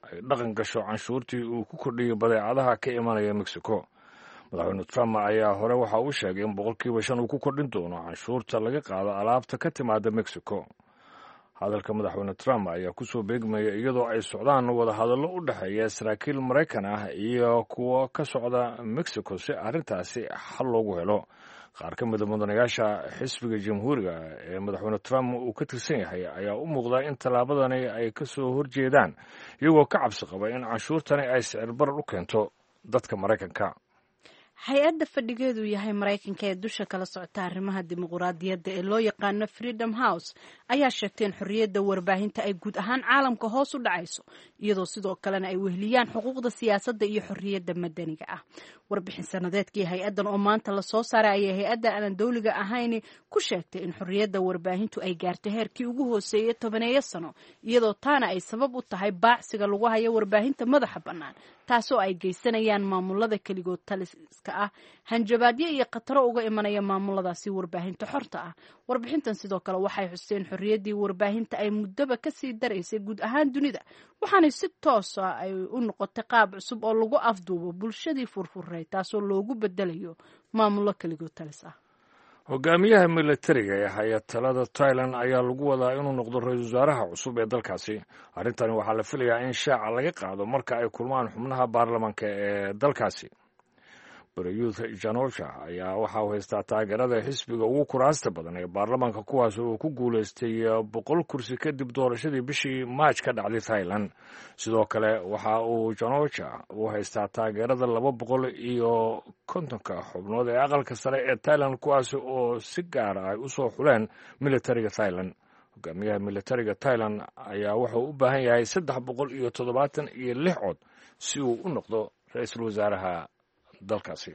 ay dhaqan gasho canshuurtii uu ku kordhiyey badeecadaha ka imanaya mexico. madaxweyne trump ayaa hore waxa uu sheegay in 5% uu ku kordhin doono canshuurta laga qaado alaabta ka timaada mexico. hadalka madaxweyne trump ayaa kusoo beegmaya iyadoo ay socdaan wadahadallo u dhexeeya saraakiil maraykan ah iyo kuwo ka socda mexico si arrintaasi xal loogu helo. qaar ka mida mudanayaasha xisbiga jamhuuriga ee madaxweyne trump uu ka tirsan yahay ayaa u muuqda in tallaabadani ay ka soo horjeedaan iyagoo ka cabsi qaba in canshuurtani ay sicir barar u keento dadka maraykanka. hay-adda fadhigeedu yahay maraykanka ee dusha kala socota arrimaha dimuquraadiyadda ee loo yaqaano Freedom House ayaa sheegtay in xorriyadda warbaahinta ay guud ahaan caalamka hoos u dhacayso iyadoo sidoo kalena ay weheliyaan xuquuqda siyaasadda iyo xorriyadda madaniga ah. warbixin sanadeedkii hay-addan oo maanta la soo saaray ayaa hay-adda aan dowliga ahayn ku sheegtay in xorriyadda warbaahintu ay gaartay heerkii ugu hooseeyay 10 sano iyadoo taana ay sabab u tahay baacsiga lagu hayo warbaahinta madaxa bannaan taasoo ay geysanayaan maamulada keligood taliska ah hanjabaadyo iyo khataro uga imanaya maamuladaasi warbaahinta xorta ah. warbixintan sidoo kale waxay xuseen xorriyaddii warbaahinta ay muddaba kasii daraysay guud ahaan dunida waxaana si toos ah ay u noqotay qaab cusub oo lagu afduubo bulshadii furfuray taasoo loogu bedelayo maamulo keligood talis ah. hogaamiyaha militariga ee haya talada Thailand ayaa lagu wadaa inuu noqdo ra-iisul wasaaraha cusub ee dalkaasi. arrintani waxaa la filayaa in shaaca laga qaado marka ay kulmaan xubnaha baarlamaanka ee dalkaasi. Prayut Chan-o-cha ayaa waxa uu haystaa taageerada xisbiga ugu kuraasta badan ee baarlamaanka kuwaas oo ku guuleystay 100 kursi kadib doorashadii bishii Maaj ka dhacday Thailand. sidoo kale waxa uu Chan-o-cha uu haystaa taageerada 250 xubnood ee aqalka sare ee Thailand kuwaas oo si gaar ah u soo xuleen militariga Thailand. hogaamiyaha militariga Thailand ayaa wuxuu u baahan yahay 376 cod si uu u noqdo ra'iisul wasaaraha dalkaasi.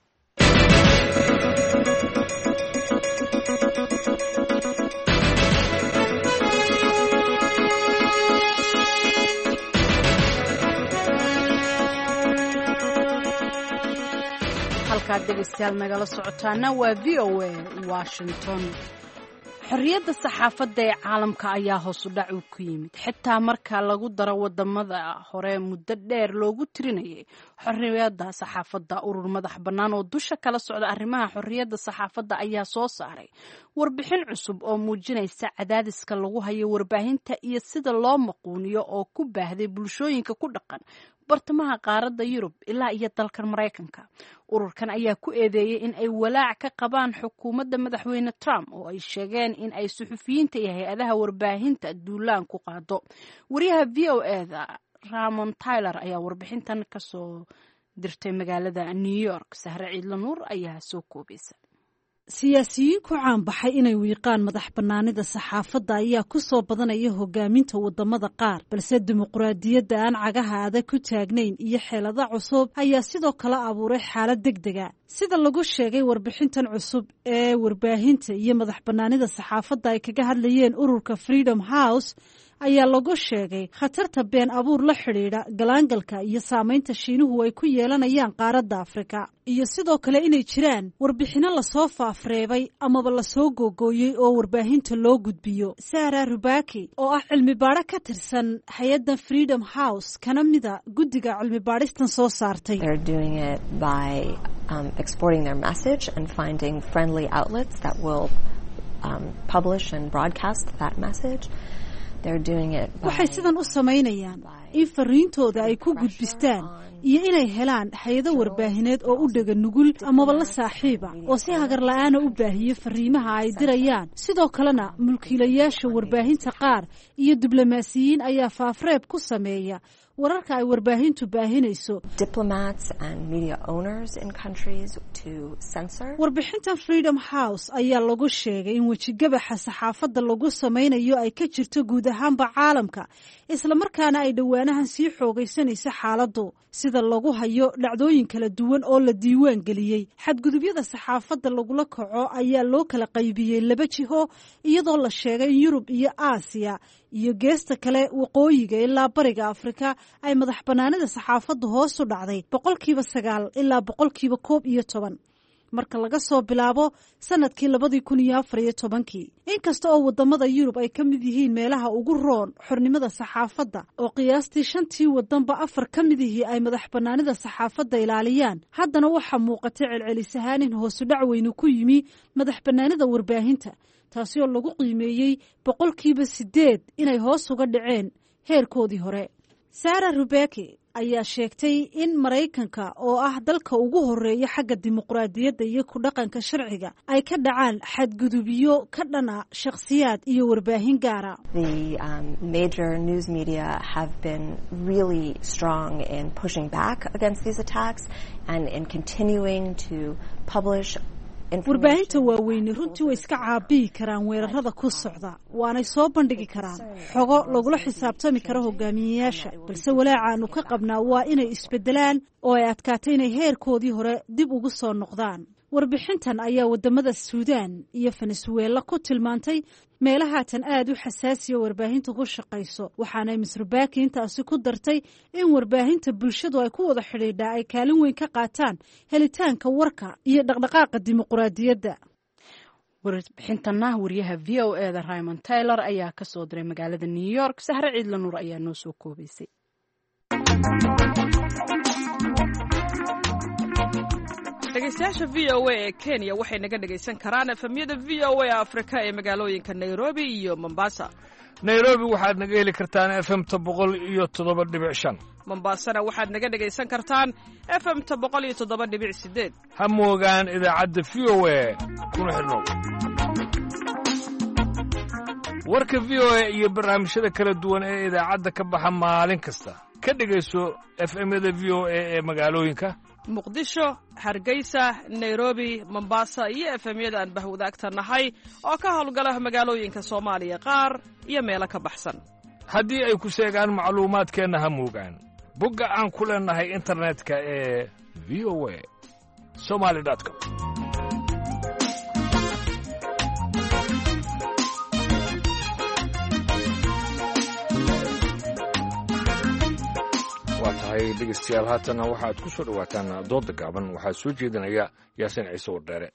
halkaad dhegeystayaal nagala socotaana waa VOA Washington. xorriyadda saxaafadda ee caalamka ayaa hoos u dhac ku yimid xitaa marka lagu daro wadamada hore muddo dheer loogu tirinayay xorriyadda saxaafadda. urur madax bannaan oo dusha kala socda arrimaha xorriyadda saxaafadda ayaa soo saaray warbixin cusub oo muujinaysa cadaadiska lagu hayo warbaahinta iyo sida loo maquuniyo oo ku baahday bulshooyinka ku dhaqan bartamaha qaaradda Yurub ilaa iyo dalkan Mareykanka. ururkan ayaa ku eedeeyay in ay walaac ka qabaan xukuumadda madaxweyne Trump oo ay sheegeen in ay suxufiyiinta iyo hay-adaha warbaahinta duulaan ku qaado. wariyaha VOA-da Ramon Tyler ayaa warbixintan ka soo dirtay magaalada New York. Sahre Ciidla Nuur ayaa soo koobaysa. siyaasiyiin ku caanbaxay inay wiiqaan madax bannaanida saxaafadda ayaa ku soo badanaya hogaaminta wadamada qaar balse dimuqraadiyadda aan cagaha adag ku taagnayn iyo xeelado cusub ayaa sidoo kale abuuray xaalad degdega. sida lagu sheegay warbixintan cusub ee warbaahinta iyo madax bannaanida saxaafadda ay kaga hadlayeen ururka Freedom House ayaa lagu sheegay khatarta been abuur la xidhiidha galaangalka iyo saamaynta Shiinuhu ay ku yeelanayaan qaaradda Afrika iyo sidoo kale inay jiraan warbixino lasoo faafreebay amaba lasoo googooyey oo warbaahinta loo gudbiyo. Sarah Rubaki oo ah cilmi baadho ka tirsan hay-adda Freedom House kana mida guddiga cilmi baadhistan soo saartay. Exporting their message and finding friendly outlets that will publish and broadcast that message. waxay sidan u samaynayaan in fariintooda ay ku gudbistaan iyo inay helaan hay-ado warbaahineed oo u dhega nugul amaba la saaxiiba oo si hagar la-aana u baahiyo fariimaha ay dirayaan. sidoo kalena mulkiilayaasha warbaahinta qaar iyo diblomaasiyiin ayaa faafreeb ku sameeya wararka ay warbaahintu baahinayso. warbixintan Freedom House ayaa lagu sheegay in wejigabaxa saxaafadda lagu samaynayo ay ka jirto guud ahaanba caalamka islamarkaana ay dhowaanahan sii xoogaysanayso xaaladdu sida lagu hayo dhacdooyin kala duwan oo la diiwaan geliyey. xadgudubyada saxaafadda lagula kaco ayaa loo kala qaybiyey 2 jiho iyadoo la sheegay in Yurub iyo Aasiya iyo geesta kale waqooyiga ilaa bariga Afrika ay madax bannaanida saxaafaddu hoos u dhacday 9% ilaa 11%. marka laga soo bilaabo sanadkii 2014. inkasta oo wadamada Yurub ay ka mid yihiin meelaha ugu roon xornimada saxaafadda oo qiyaastii 5 wadanba 4 ka mid yihiin ay madax bannaanida saxaafadda ilaaliyaan, haddana waxaa muuqata celcelis ahaan in hoos u dhac weyn ku yimi madax bannaanida warbaahinta, taasi oo lagu qiimeeyey 8% inay hoos uga dhaceen heerkoodii hore. Sarah Rubeke ayaa sheegtay in Maraykanka oo ah dalka ugu horeeya xagga dimuqraadiyadda iyo ku dhaqanka sharciga ay ka dhacaan xadgudubyo ka dhana shakhsiyaad iyo warbaahin gaara. The major news media have been really strong in pushing back against these attacks and in continuing to publish warbaahinta waaweyni runtii way iska caabiyi karaan weerarada ku socda, waanay soo bandhigi karaan xogo lagula xisaabtami karo hogaamiyeyaasha, balse walaacaanu ka qabnaa waa inay isbedelaan oo ay adkaatay inay heerkoodii hore dib ugu soo noqdaan. warbixintan ayaa wadamada Suudaan iyo Venezuela ku tilmaantay meelahaatan aad u xasaasiya warbaahinta ku shaqayso, waxaana Ms. Rubeke intaasi ku dartay in warbaahinta bulshadu ay ku wada xidhiidhaa ay kaalin weyn ka qaataan helitaanka warka iyo dhaqdhaqaaqa dimuqraadiyadda. warbixintana wariyaha VOA Raymond Taylor ayaa ka soo diray magaalada New York. Sahre Ciidla Nuur ayaa noo soo koobaysay. dhegeystayaasha VOA ee Kenya waxay naga dhegeysan karaan efemyada VOA Afrika ee magaalooyinka Nairobi iyo Mombasa. Nairobi waxaad naga heli kartaan FM 107.5. Mombasana waxaad naga dhegeysan kartaan FM 107.8. Ha moogaan idaacadda VOA kuna xirnow. warka VOA iyo barnaamijyada kala duwan ee idaacadda ka baxa maalin kasta. Ka dhegeyso FM-yada VOA ee magaalooyinka Muqdisho, Hargeysa, Nairobi, Mombasa iyo FM-yada aan bahwadaagta nahay oo ka howlgala magaalooyinka Soomaaliya qaar iyo meelo ka baxsan. haddii ay ku sheegaan macluumaadkeena ha moogaan bogga aan ku leenahay internetka ee voasomali.com. dhegeystayaal haatana waxaad ku soo dhawaataan dooda gaaban. waxaa soo jeedinaya Yaasiin Ciise Wardheere.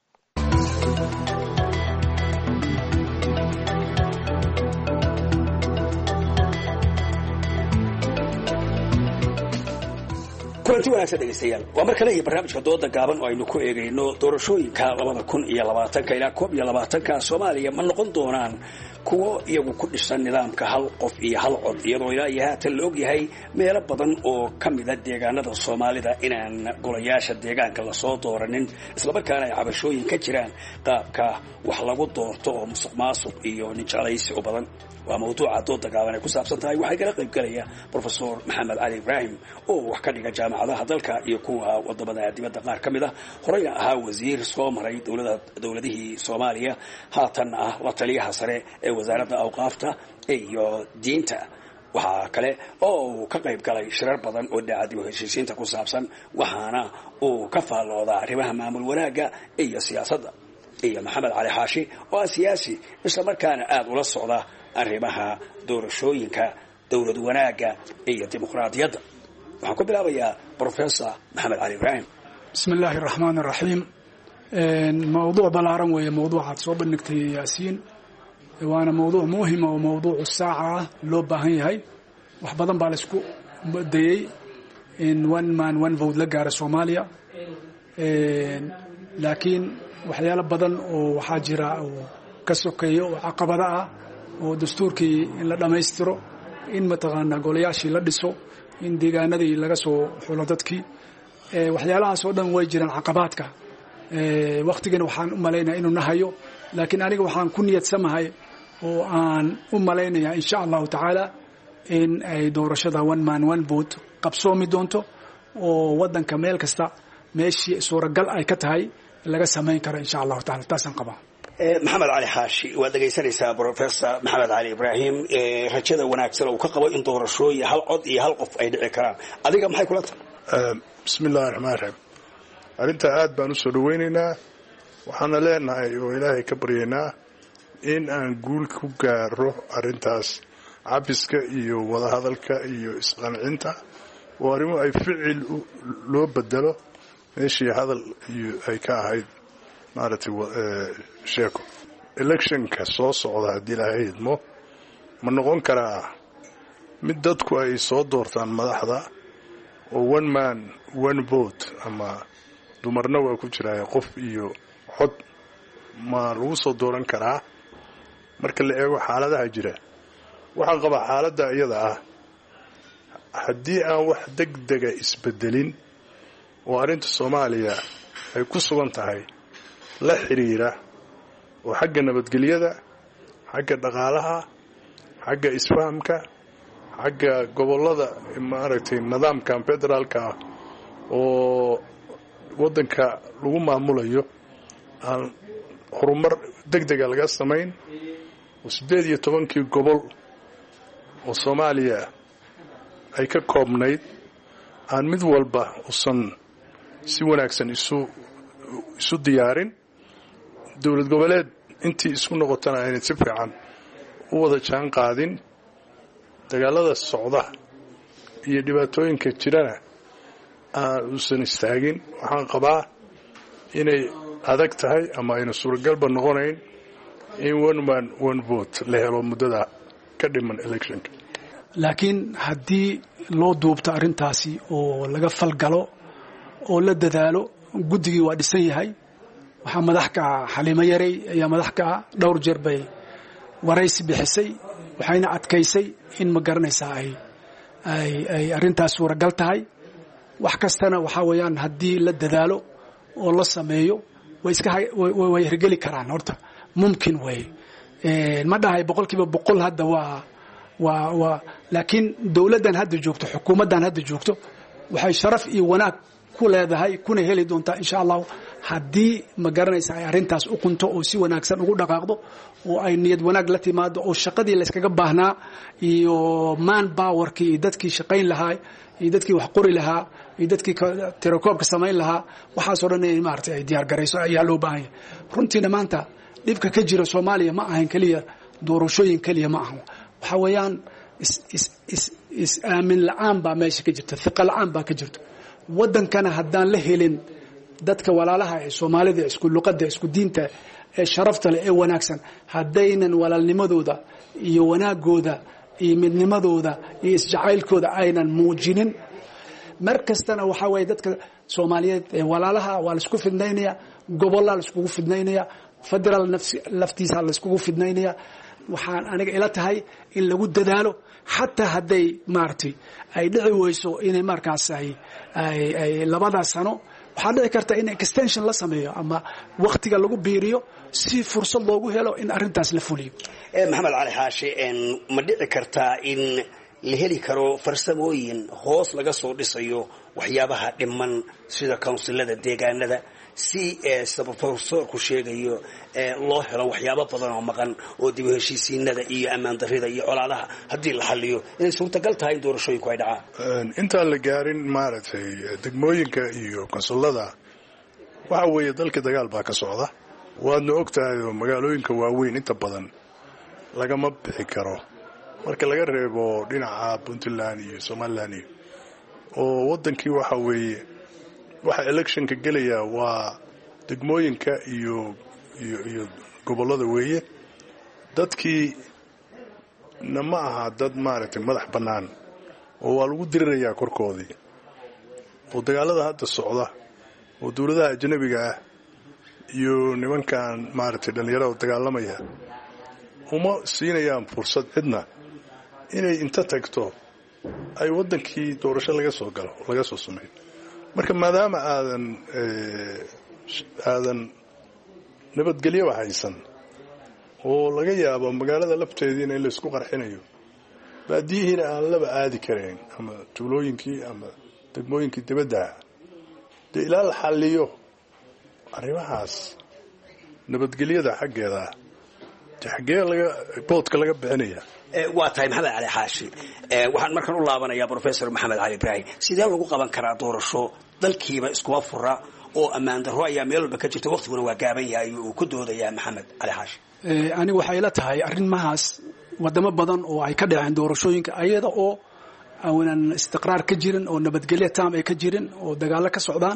kulanti wanaagsan dhegeystayaal, waa mar kale iyo barnaamijka dooda gaaban oo aynu ku eegayno doorashooyinka 2020 ilaa 2021 Soomaaliya ma noqon doonaan kuwo iyagu ku dhisan nidaamka hal qof iyo hal cod, iyadoo ilaa iyo haatan la ogyahay meelo badan oo ka mida deegaanada Soomaalida inaan golayaasha deegaanka la soo dooranin, islamarkaana ay cabashooyin ka jiraan qaabka wax lagu doorto oo musuqmaasuq iyo ninjeclaysi u badan. waa mawduuca dooda gaaban ee ku saabsan tahay. waxay kala qayb galaya Professor Maxamed Cali Ibrahim oo wax ka dhiga jaamacadaha dalka iyo kuwa wadamada dibadda qaar ka mid ah, horeyna ahaa wasiir soo maray dowladihii Soomaaliya, haatan ah la taliyaha sare ee wasaaradda awqaafta iyo diinta. waxaa kale oo ka qayb galay shirar badan oo dacadi heshiisiinta ku saabsan, waxaana uu ka faalloodaa arrimaha maamul wanaagga iyo siyaasadda. iyo Maxamed Cali Xaashi oo siyaasi isla markaana aad ula socda arrimaha doorashooyinka, dowlad wanaagga iyo dimuqraadiyadda. waxaan ku bilaabayaa Professor Maxamed Cali Ibrahim. Bismillaahi Raxmaani Raxiim. mawduuc balaaran weeye mawduucaad soo bandhigtay Yaasiin, waana mawduuc muhiim oo mawduucu saaca ah loo baahan yahay. wax badan baa la isku dayay in one man one vote la gaaro Soomaaliya, laakiin waxyaalo badan oo waxaa jira oo ka sokeeyo oo caqabada ah oo dastuurkii in la dhammaystiro, in mataqaanaa golayaashii la dhiso, in deegaanadii laga soo xulo dadkii. waxyaalahaas oo dhan way jiraan caqabaadka. waqtigana waxaan u malaynayaa inuu nahayo, laakiin aniga waxaan ku niyadsamahay oo aan u malaynayaa insha allahu tacaala in ay doorashada one man one vote qabsoomi doonto oo wadanka meel kasta meeshii suuragal ay ka tahay laga samayn karo insha allahu tacaala. taasaan qabaa. Maxamed Cali Xaashi, waad dhegaysanaysaa Professor Maxamed Cali Ibrahim, rajada wanaagsan oo ka qabo in doorashooyin hal cod iyo hal qof ay dhici karaan. adiga maxay kula tahay? Bismillaahi Raxmaani Raxiim. arrinta aad baan u soo dhaweynaynaa, waxaana leenahay oo ilaahay ka baryaynaa in aan guul ku gaaro arrintaas, cabiska iyo wadahadalka iyo isqancinta oo arrimo ay ficil loo bedelo meeshii hadal iyo ay ka ahayd maaragtay sheeko electionka soo socda haddii ilaahay idmo ma noqon karaa mid dadku ay soo doortaan madaxda oo one man one vote ama dumarna waa ku jiraya qof iyo cod ma lagu soo dooran karaa marka la eego xaaladaha jira waxaan qabaa xaaladda iyada ah haddii aan wax degdega isbedelin oo arrinta Soomaaliya ay ku sugan tahay la xiriira oo xagga nabadgelyada xagga dhaqaalaha xagga isfahamka xagga gobolada maaragtay nidaamka federaalka oo wadanka lagu maamulayo aan horumar degdega laga sameyn oo 18 gobol oo Soomaaliya ay ka koobnayd aan mid walba usan si wanaagsan isu diyaarin dawlad goboleed intii isku noqotana ay si fiican u wada jaan qaadin dagaalada socda iyo dhibaatooyinka jirana uusan istaagin waxaan qabaa inay adag tahay ama ayna suuragalba noqonayn in one man one vote la helo muddada ka dhiman electionka laakiin haddii loo duubto arrintaasi oo laga falgalo oo la dadaalo guddigii waa dhisan yahay waxaa madax ka ah Xaliimo Yarey ayaa madax ka ah dhowr jeer bay waraysi bixisay waxayna adkaysay in ma garanaysaa ay arrintaas suuragal tahay wax kastana waxa weeyaan haddii la dadaalo oo la sameeyo way hirgeli karaan horta mumkin way ma dhahay 100% hadda waa laakiin dawladdan hadda joogto xukuumaddan hadda joogto waxay sharaf iyo wanaag ku leedahay kuna heli doontaa insha Allah haddii ma garanaysaa ay arrintaas u qunto oo si wanaagsan ugu dhaqaaqdo oo ay niyad wanaag la timaado oo shaqadii la iskaga baahnaa iyo man powerkii dadkii shaqayn lahaa iyo dadkii wax qori lahaa iyo dadkii tirakoobka samayn lahaa waxaas oo dhan in maartay ay diyaar garayso ayaa loo baahan yahay runtii maanta dhibka ka jira Soomaaliya ma ahan kaliya doorashooyin kaliya ma ahan waxa weeyaan is aamin la'aan baa meesha ka jirta thiqa la'aan baa ka jirta wadankana haddaan la helin dadka walaalaha ee Soomaalida isku luqadda isku diinta ee sharafta leh ee wanaagsan haddaynan walaalnimadooda iyo wanaagooda iyo midnimadooda iyo isjacaylkooda aynan muujinin markastana waxa way dadka Soomaaliyeed ee walaalaha waa la isku fidnaynaya gobolada la isku fidnaynaya federal laftiisa la isku fidnaynaya waxaan aniga ila tahay in lagu dadaalo hatta haday maartay ay dhici weyso inay markaas ay labada sano waxa dhici karta in extension la sameeyo ama waqtiga lagu biiriyo si fursad loogu helo in arintaas la fuliyo maxamed cali xaashi ma dhici karta in la heli karo farsamooyin hoos laga soo dhisayo waxyaabaha dhiman sida councilada deegaanada si professorku sheegayo loo helo waxyaabo badan oo maqan oo dib u heshiisiinada iyo amaan darrida iyo colaadaha haddii la xalliyo inay suurtagal tahay in doorashooyinku ay dhacaan intaan la gaarin maaragtay degmooyinka iyo konsullada waxa weeye dalka dagaal baa ka socda waadna ogtahay oo magaalooyinka waaweyn inta badan lagama bixi karo marka laga reebo dhinaca Puntland iyo Somaliland oo wadankii waxa weeye waxa electionka galaya waa degmooyinka iyo gobolada weeye dadkii nama aha dad maaragtay madax bannaan oo waa lagu dirirayaa korkoodii oo dagaalada hadda socda oo dawladaha ajnabiga ah iyo nimankan maaragtay dhalinyarada dagaalamaya uma siinayaan fursad cidna inay inta tagto ay wadankii doorasho laga soo sameeyo marka maadaama aadan nabadgelyo haysan oo laga yaabo magaalada lafteediina in la isku qarxinayo baadiyihiina aan laba aadi karayn ama tuulooyinkii ama degmooyinkii dibadda dee ilaa la xalliyo arrimahaas nabadgelyada xaggeeda xaggee boodka laga bixinaya waa tahay maxamed cali xaashi waxaan markan u laabanayaa professor maxamed cali ibraahim sidee lagu qaban karaa doorasho dalkiiba iskuma fura oo ammaan darro ayaa meel walba ka jirta waqtiguna waa gaaban yahay uu ku doodayaa maxamed cali xaashi anigu waxay la tahay arrimahaas wadamo badan oo ay ka dhaceen doorashooyinka ayada oo aanan istiqraar ka jirin oo nabadgelyo taam ay ka jirin oo dagaalo ka socdaan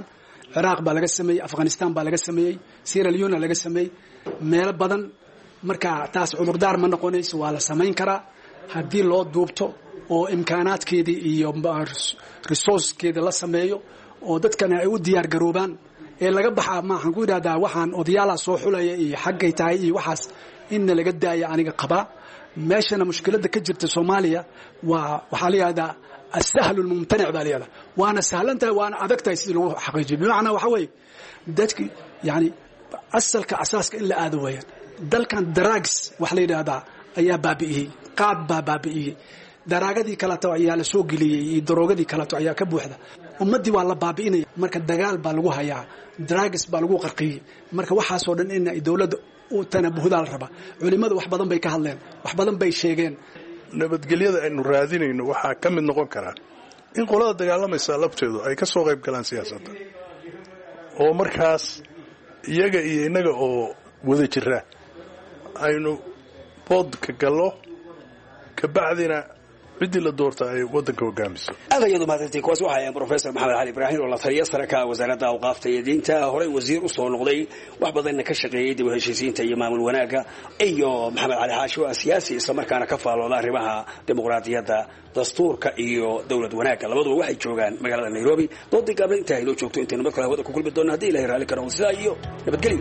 ciraaq baa laga sameeyey afghanistan baa laga sameeyey sierra leone laga sameeyey meelo badan marka taas cudurdaar ma noqonayso waa la samayn karaa haddii loo duubto oo imkaanaadkeedii iyo resourcekeeda la sameeyo oo dadkana ay u diyaar garoobaan ee laga baxaa maxaan ku yidhahdaa waxaan odayaalaha soo xulaya iyo xaggay tahay iyo waxaas inna laga daaya aniga qabaa meeshana mushkiladda ka jirta Soomaaliya waxaa la yidhahdaa asahlu lmumtanic baa la yidhahdaa waana sahlan tahay waana adag tahay sidii lagu xaqiijiyo bimacnaa waxa weeye dadki yani asalka asaaska in la aado weeyaan dalkan drugs wax la yidhahdaa ayaa baabi'iyey qaad baa baabi'iyey daraagadii kaleeto ayaa la soo geliyey iyo daroogadii kaleeto ayaa ka buuxda ummaddii waa la baabi'inaya marka dagaal baa lagu hayaa drugs baa lagu qarqiyey marka waxaasoo dhan in ay dowladda u tanabuhdaa la rabaa culimmadu wax badan bay ka hadleen wax badan bay sheegeen nabadgelyada aynu raadinayno waxaa ka mid noqon karaa in qolada dagaalamaysa labteedu ay ka soo qayb galaan siyaasadda oo markaas iyaga iyo innaga oo wada jira aynu boodka gallo kabacdina ciddii la doorta ay waddanka hogaamiso aad ayadu mahadsantiin kuwaas waxaa ahayn professor maxamed cali ibraahim oo la taliya sare ka wasaaradda awqaafta iyo diinta horey wasiir u soo noqday wax badanna ka shaqeeyey dib u heshiisiinta iyo maamul wanaagga iyo maxamed cali xaashi waa siyaasi islamarkaana ka faalooda arrimaha dimuqraadiyadda dastuurka iyo dowlad wanaagga labaduba waxay joogaan magaalada nairobi doodii gaabla intaa haynoo joogto intaynu mar kale hawada ku kulmi doonno haddii ilahay raalli ka noqdo sidaa iyo nabadgelyo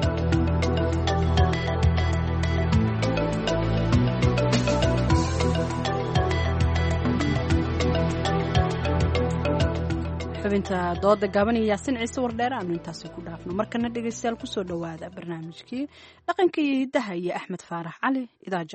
xubinta dooda gaaban iyo yaasin ciise wardheer aanu intaasi ku dhaafno markana dhegaystayaal kusoo dhowaada barnaamijkii dhaqanka iyo hiddaha iyo axmed faarax cali idaaja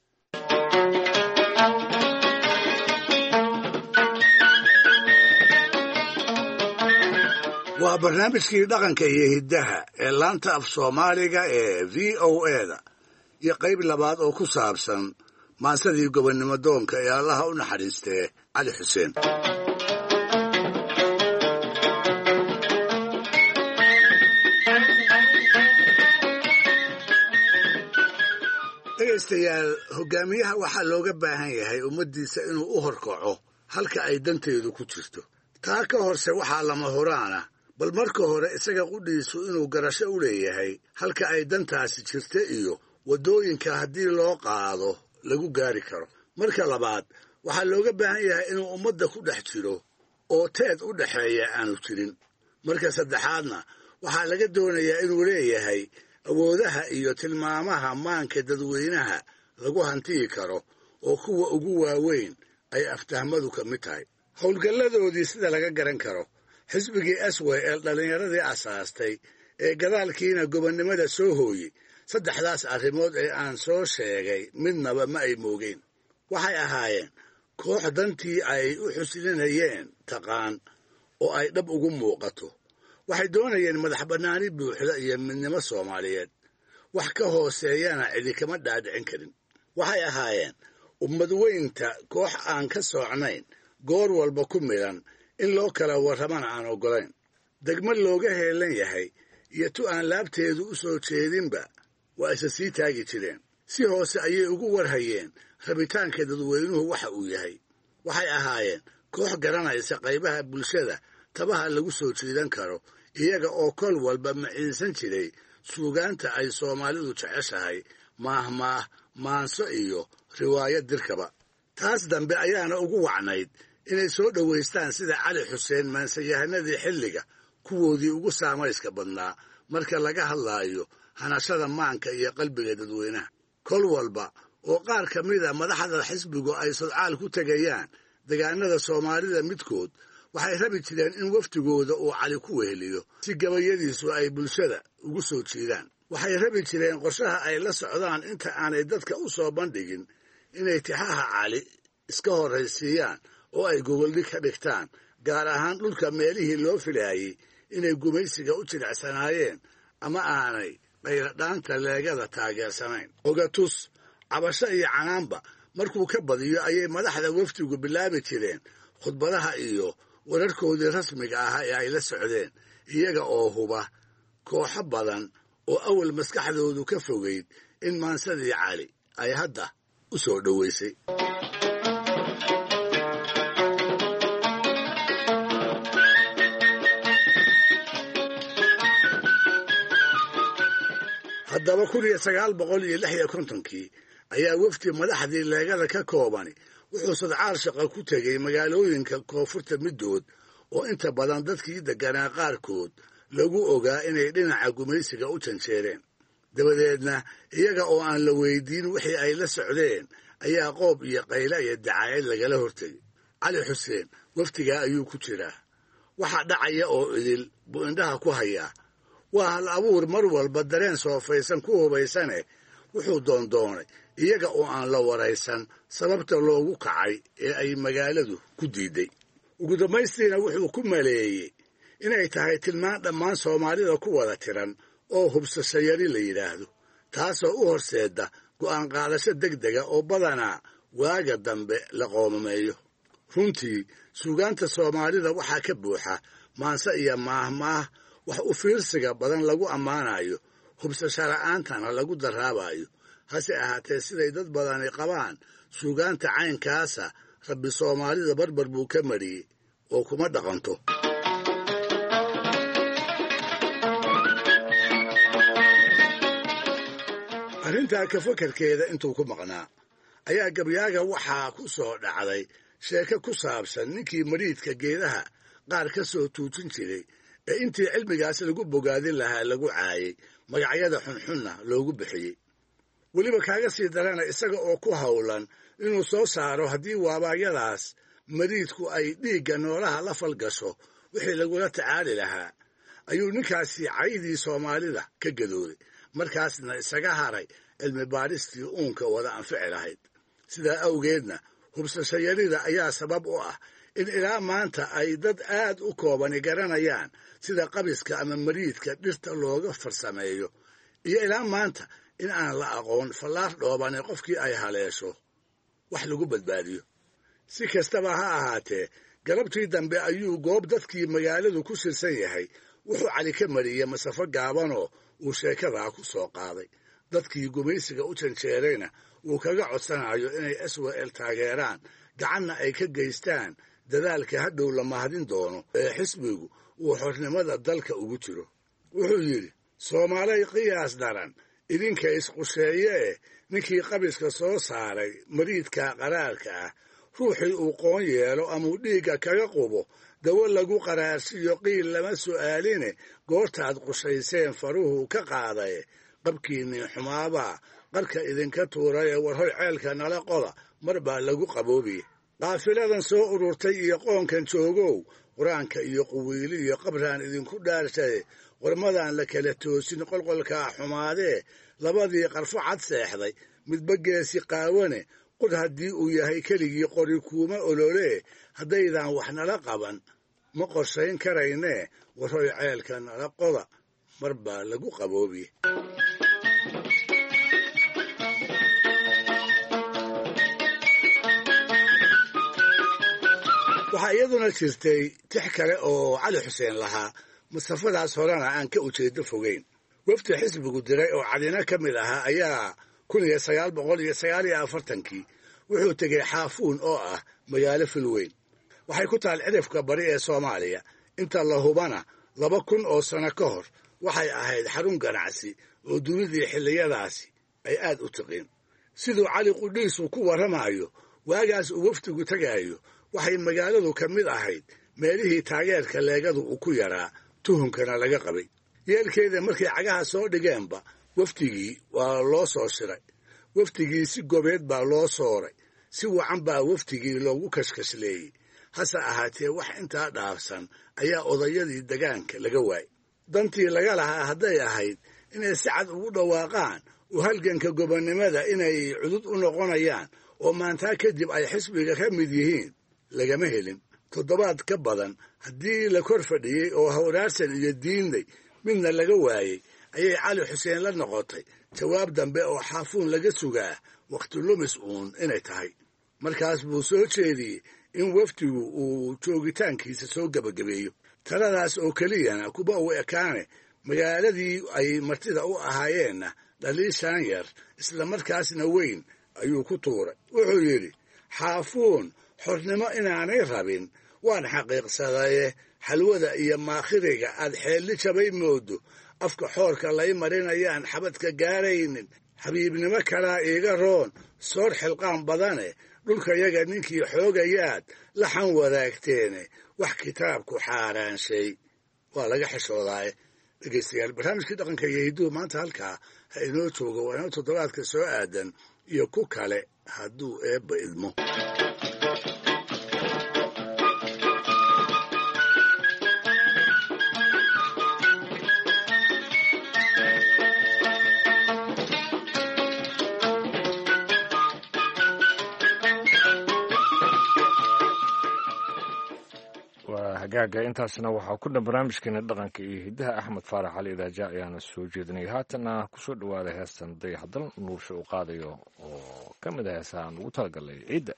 waa barnaamijkii dhaqanka iyo hiddaha ee laanta af soomaaliga ee v o eda iyo qayb labaad oo ku saabsan maansadii gobonnimo doonka ee allaha u naxariistee cali xuseen dhegaystayaal hogaamiyaha waxaa looga baahan yahay ummaddiisa inuu u horkaco halka ay danteedu ku jirto taa ka horse waxaa lama huraana bal marka hore isaga qudhiisu inuu garasho u leeyahay halka ay dantaasi jirta iyo waddooyinka haddii loo qaado lagu gaari karo marka labaad waxaa looga baahan yahay inuu ummadda ku dhex jiro oo teed u dhexeeya aanu jirin marka saddexaadna waxaa laga doonayaa inuu leeyahay awoodaha iyo tilmaamaha maanka dadweynaha lagu hantiyi karo oo kuwa ugu waaweyn ay aftahmadu ka mid tahay howlgalladoodii sida laga garan karo xisbigii swel dhallinyaradii asaastay ee gadaalkiina gobonnimada soo hooyey saddexdaas arrimood ee aan soo sheegay midnaba ma ay moogeen waxay ahaayeen koox dantii ay u xuslinayeen taqaan oo ay dhab ugu muuqato waxay doonayeen madax bannaani buuxda iyo midnimo soomaaliyeed wax ka hooseeyana cidi kama dhaadhicin karin waxay ahaayeen ummad weynta koox aan ka soocnayn goor walba ku midhan in loo kala warramana aan oggolayn degmo looga heelan yahay iyo tu aan laabteedu u soo jeedinba waa isa sii taagi jireen si hoose ayay ugu warhayeen rabitaanka dadweynuhu waxa uu yahay waxay ahaayeen koox garanaysa qaybaha bulshada tabaha lagu soo jiidan karo iyaga oo kol walba maciinsan jiray suugaanta ay soomaalidu jeceshahay maahmaah maanso iyo riwaayad dirkaba taas dambe ayaana ugu wacnayd inay soo dhowaystaan sida cali xuseen maansayahanadii xilliga kuwoodii ugu saamayska badnaa marka laga hadlaayo hanashada maanka iyo qalbiga dadweynaha kol walba oo qaar ka mida madaxda xisbigu ay sodcaal ku tegayaan degaanada soomaalida midkood waxay rabi jireen in wafdigooda uu cali ku weheliyo si gabayadiisu ay bulshada ugu soo jiidaan waxay rabi jireen qorshaha ay la socdaan inta aanay dadka u soo bandhigin inay tixaha cali iska horraysiiyaan oo ay gogoldhig ka dhigtaan gaar ahaan dhulka meelihii loo filaayey inay gumaysiga u jilicsanaayeen ama aanay qayladhaanta leegada taageersanayn ogatus cabasho iyo canaanba markuu ka badiyo ayay madaxda wafdigu bilaabi jireen khudbadaha iyo wararkoodii rasmiga ahaa ee ay la socdeen iyaga oo huba kooxo badan oo awal maskaxdoodu ka fogayd in maansadii cali ay hadda u soo dhowaysay haddaba 1956 ayaa wafdi madaxdii leegada ka koobani wuxuu sadcaal shaqo ku tegey magaalooyinka koonfurta middood oo inta badan dadkii degganaa qaarkood lagu ogaa inay dhinaca gumaysiga u janjeereen dabadeedna iyaga oo aan la weydiin wixii ay la socdeen ayaa qoob iyo qayle iyo dacaayad lagala hortegay cali xuseen wafdigaa ayuu ku jiraa waxa dhacaya oo idil buu indhaha ku hayaa waa hal abuur mar walba dareen soofaysan ku hubaysane wuxuu doondoonay iyaga oo aan la waraysan sababta loogu kacay ee ay magaaladu ku diiday ugu dambaystiina wuxuu ku maleeyey inay tahay tilmaan dhammaan soomaalida ku wada tiran oo hubsasho yari la yidhaahdo taasoo u horseedda go'aan qaadasho degdega oo badanaa waaga dambe la qoomameeyo runtii suugaanta soomaalida waxaa ka buuxa maanse iyo maahmaah wax u fiirsiga badan lagu ammaanayo hubsasho la'aantana lagu darraabayo hase ahaatee siday dad badani qabaan suugaanta caynkaasa rabbi soomaalida barbar buu ka mariyey oo kuma dhaqanto arrintaa ka fakarkeeda intuu ku maqnaa ayaa gabyaaga waxaa ku soo dhacday sheeko ku saabsan ninkii mariidka geedaha qaar ka soo tuujin jiray ee intii cilmigaas lagu bogaadin lahaa lagu caayay magacyada xunxunna loogu bixiyey weliba kaaga sii darana isaga oo ku hawlan inuu soo saaro haddii waabaayadaas mariidku ay dhiigga noolaha la falgasho wixii lagula tacaali lahaa ayuu ninkaasi caydii soomaalida ka gadooday markaasna isaga haray cilmi baadhistii uunka wada anfici lahayd sidaa awgeedna hubsasho yarida ayaa sabab u ah in ilaa maanta ay dad aad u koobani garanayaan sida qabiska ama mariidka dhirta looga farsameeyo iyo ilaa maanta in aan la aqoon fallaar dhoobane qofkii ay haleesho wax lagu badbaadiyo si kastaba ha ahaatee galabtii dambe ayuu goob dadkii magaaladu ku shirsan yahay wuxuu cali ka mariyey masafo gaabanoo uu sheekadaa ku soo qaaday dadkii gumaysiga u janjeerayna uu kaga codsanayo inay swel taageeraan gacanna ay ka geystaan dadaalka hadhow la mahadin doono ee xisbigu uu xornimada dalka ugu jiro wuxuu yidhi soomaalay qiyaas daran idinka isqusheeyee ninkii qabiska soo saaray mariidka qaraarka ah ruuxii uu qoon yeelo amuu dhiigga kaga qubo dawo lagu qaraarsiyo qiil lama su'aaline goortaad qushayseen faruhu ka qaadaye qabkiinnii xumaabaa qarka idinka tuuraye warhoy ceelka nala qoda mar baa lagu qaboobiye qaafiladan soo ururtay iyo qoonkan joogow qur-aanka iyo quwiili iyo qabraan idinku dhaarshaye qormadaan la kala toosin qolqolkaa xumaadee labadii qarfo cad seexday midba geesi qaawane qod haddii uu yahay keligii qori kuuma ololee haddaydaan wax nala qaban ma qorshayn karaynee warhoy ceelka nala qoda mar baa lagu qaboobiye waxaa iyaduna jirtay tix kale oo cali xuseen lahaa mustafadaas horena aan ka ujeedo fogeyn wafdi xisbigu diray oo cadina ka mid ahaa ayaa 1949 wuxuu tegey xaafuun oo ah magaalo filweyn waxay ku taal cidhifka bari ee soomaaliya inta la hubana 2000 oo sano ka hor waxay ahayd xarun ganacsi oo dunidii xilliyadaasi ay aad u tiqiin siduu cali qudhiisu ku warramayo waagaas uu wafdigu tegaayo waxay magaaladu ka mid ahayd meelihii taageerka leegadu uu ku yaraa tuhunkana laga qabay yeelkeeda markay cagaha soo dhigeenba wafdigii waa loo soo shiray wafdigii si gobeed baa loo sooray si wacan baa wafdigii loogu kashkashleeyey hase ahaatee wax intaa dhaafsan ayaa odayadii degaanka laga waayey dantii laga lahaa hadday ahayd inay si cad ugu dhawaaqaan u halganka gobonnimada inay cudud u noqonayaan oo maantaa kadib ay xisbiga ka mid yihiin lagama helin toddobaad ka badan haddii la kor fadhiyey oo hawraarsan iyo diinday midna laga waayey ayay cali xuseen la noqotay jawaab dambe oo xaafuun laga sugaa wakhti lumis uun inay tahay markaas buu soo jeediyey in wafdigu uu joogitaankiisa soo gebagabeeyo taladaas oo keliyana kuba u ekaane magaaladii ay martida u ahaayeenna dhaliishaan yar isla markaasna weyn ayuu ku tuuray wuxuu yidhi xaafuun xornimo inaanay rabin waan xaqiiqsadaye xalwada iyo maakhiriga aad xeelli jabay moodo afka xoorka lay marinayaan xabadka gaaraynin xabiibnimo kalaa iiga roon soor xilqaan badane dhulkayaga ninkii xoogayaad laxan wadaagteene wax kitaabku xaaraanshay waa laga xishoodaay dhegaystayaal barnaamijkii dhaqanka iyo hidduhu maanta halkaa ha inoo joogo waa inoo toddobaadka soo aadan iyo ku kale hadduu eebba idmo hagaaga intaasna waxaa ku dhan barnaamijkeena dhaqanka iyo hiddaha axmed faarax cali idaaja ayaana soo jeedinay haatana kusoo dhawaada heestan dayaxdal nuursha uu qaadayo oo ka mid a heesaha aan ugu talagalay ciidda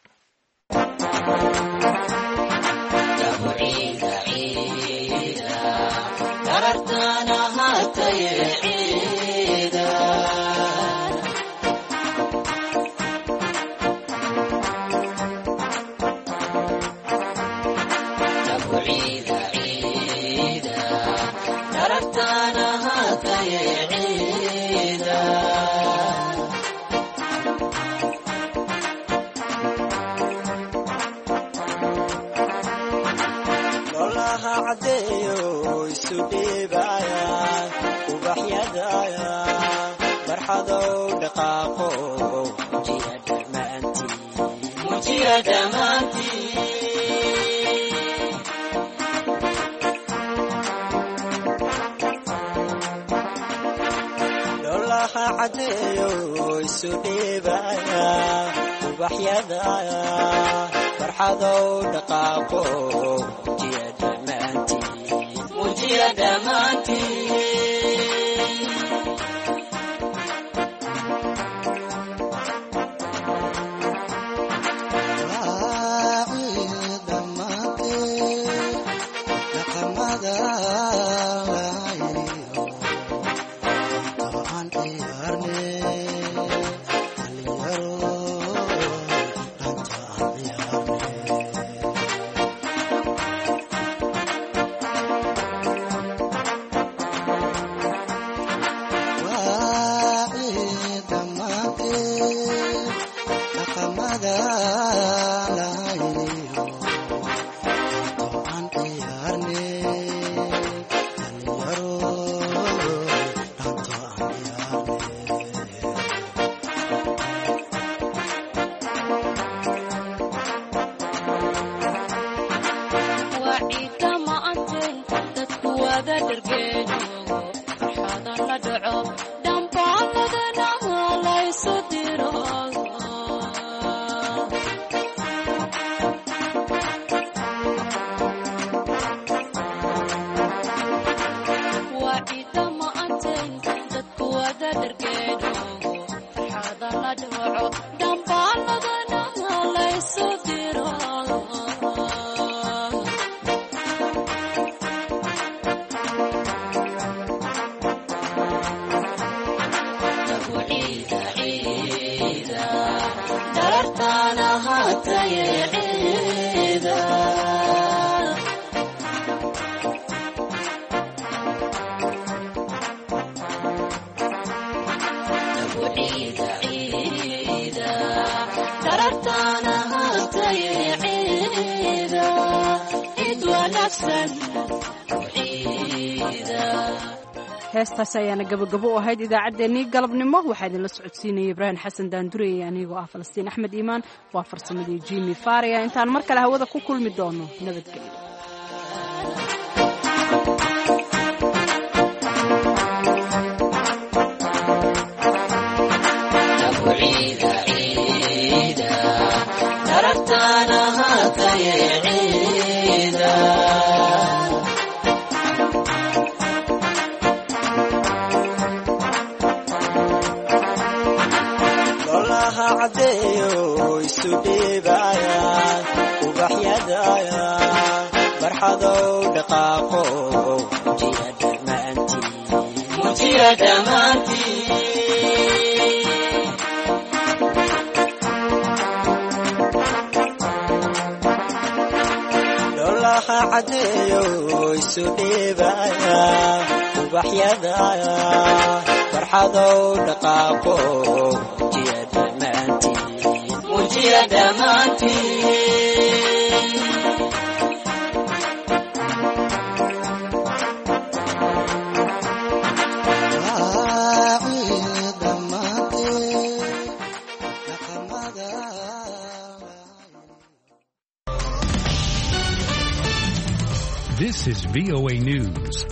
heestaas ayaana gabagabo u ahayd idaacaddeenii galabnimo waxaa idinla socodsiinaya ibraahim xasan daandurey anigoo ah falastiin axmed iimaan waa farsamadii jimi faria intaan mar kale hawada ku kulmi doono nabadgelyo cadeeyo isu dhiibaya ubaxyada farxadow dhaqaaqo mujiya dhammaantiin This is VOA News.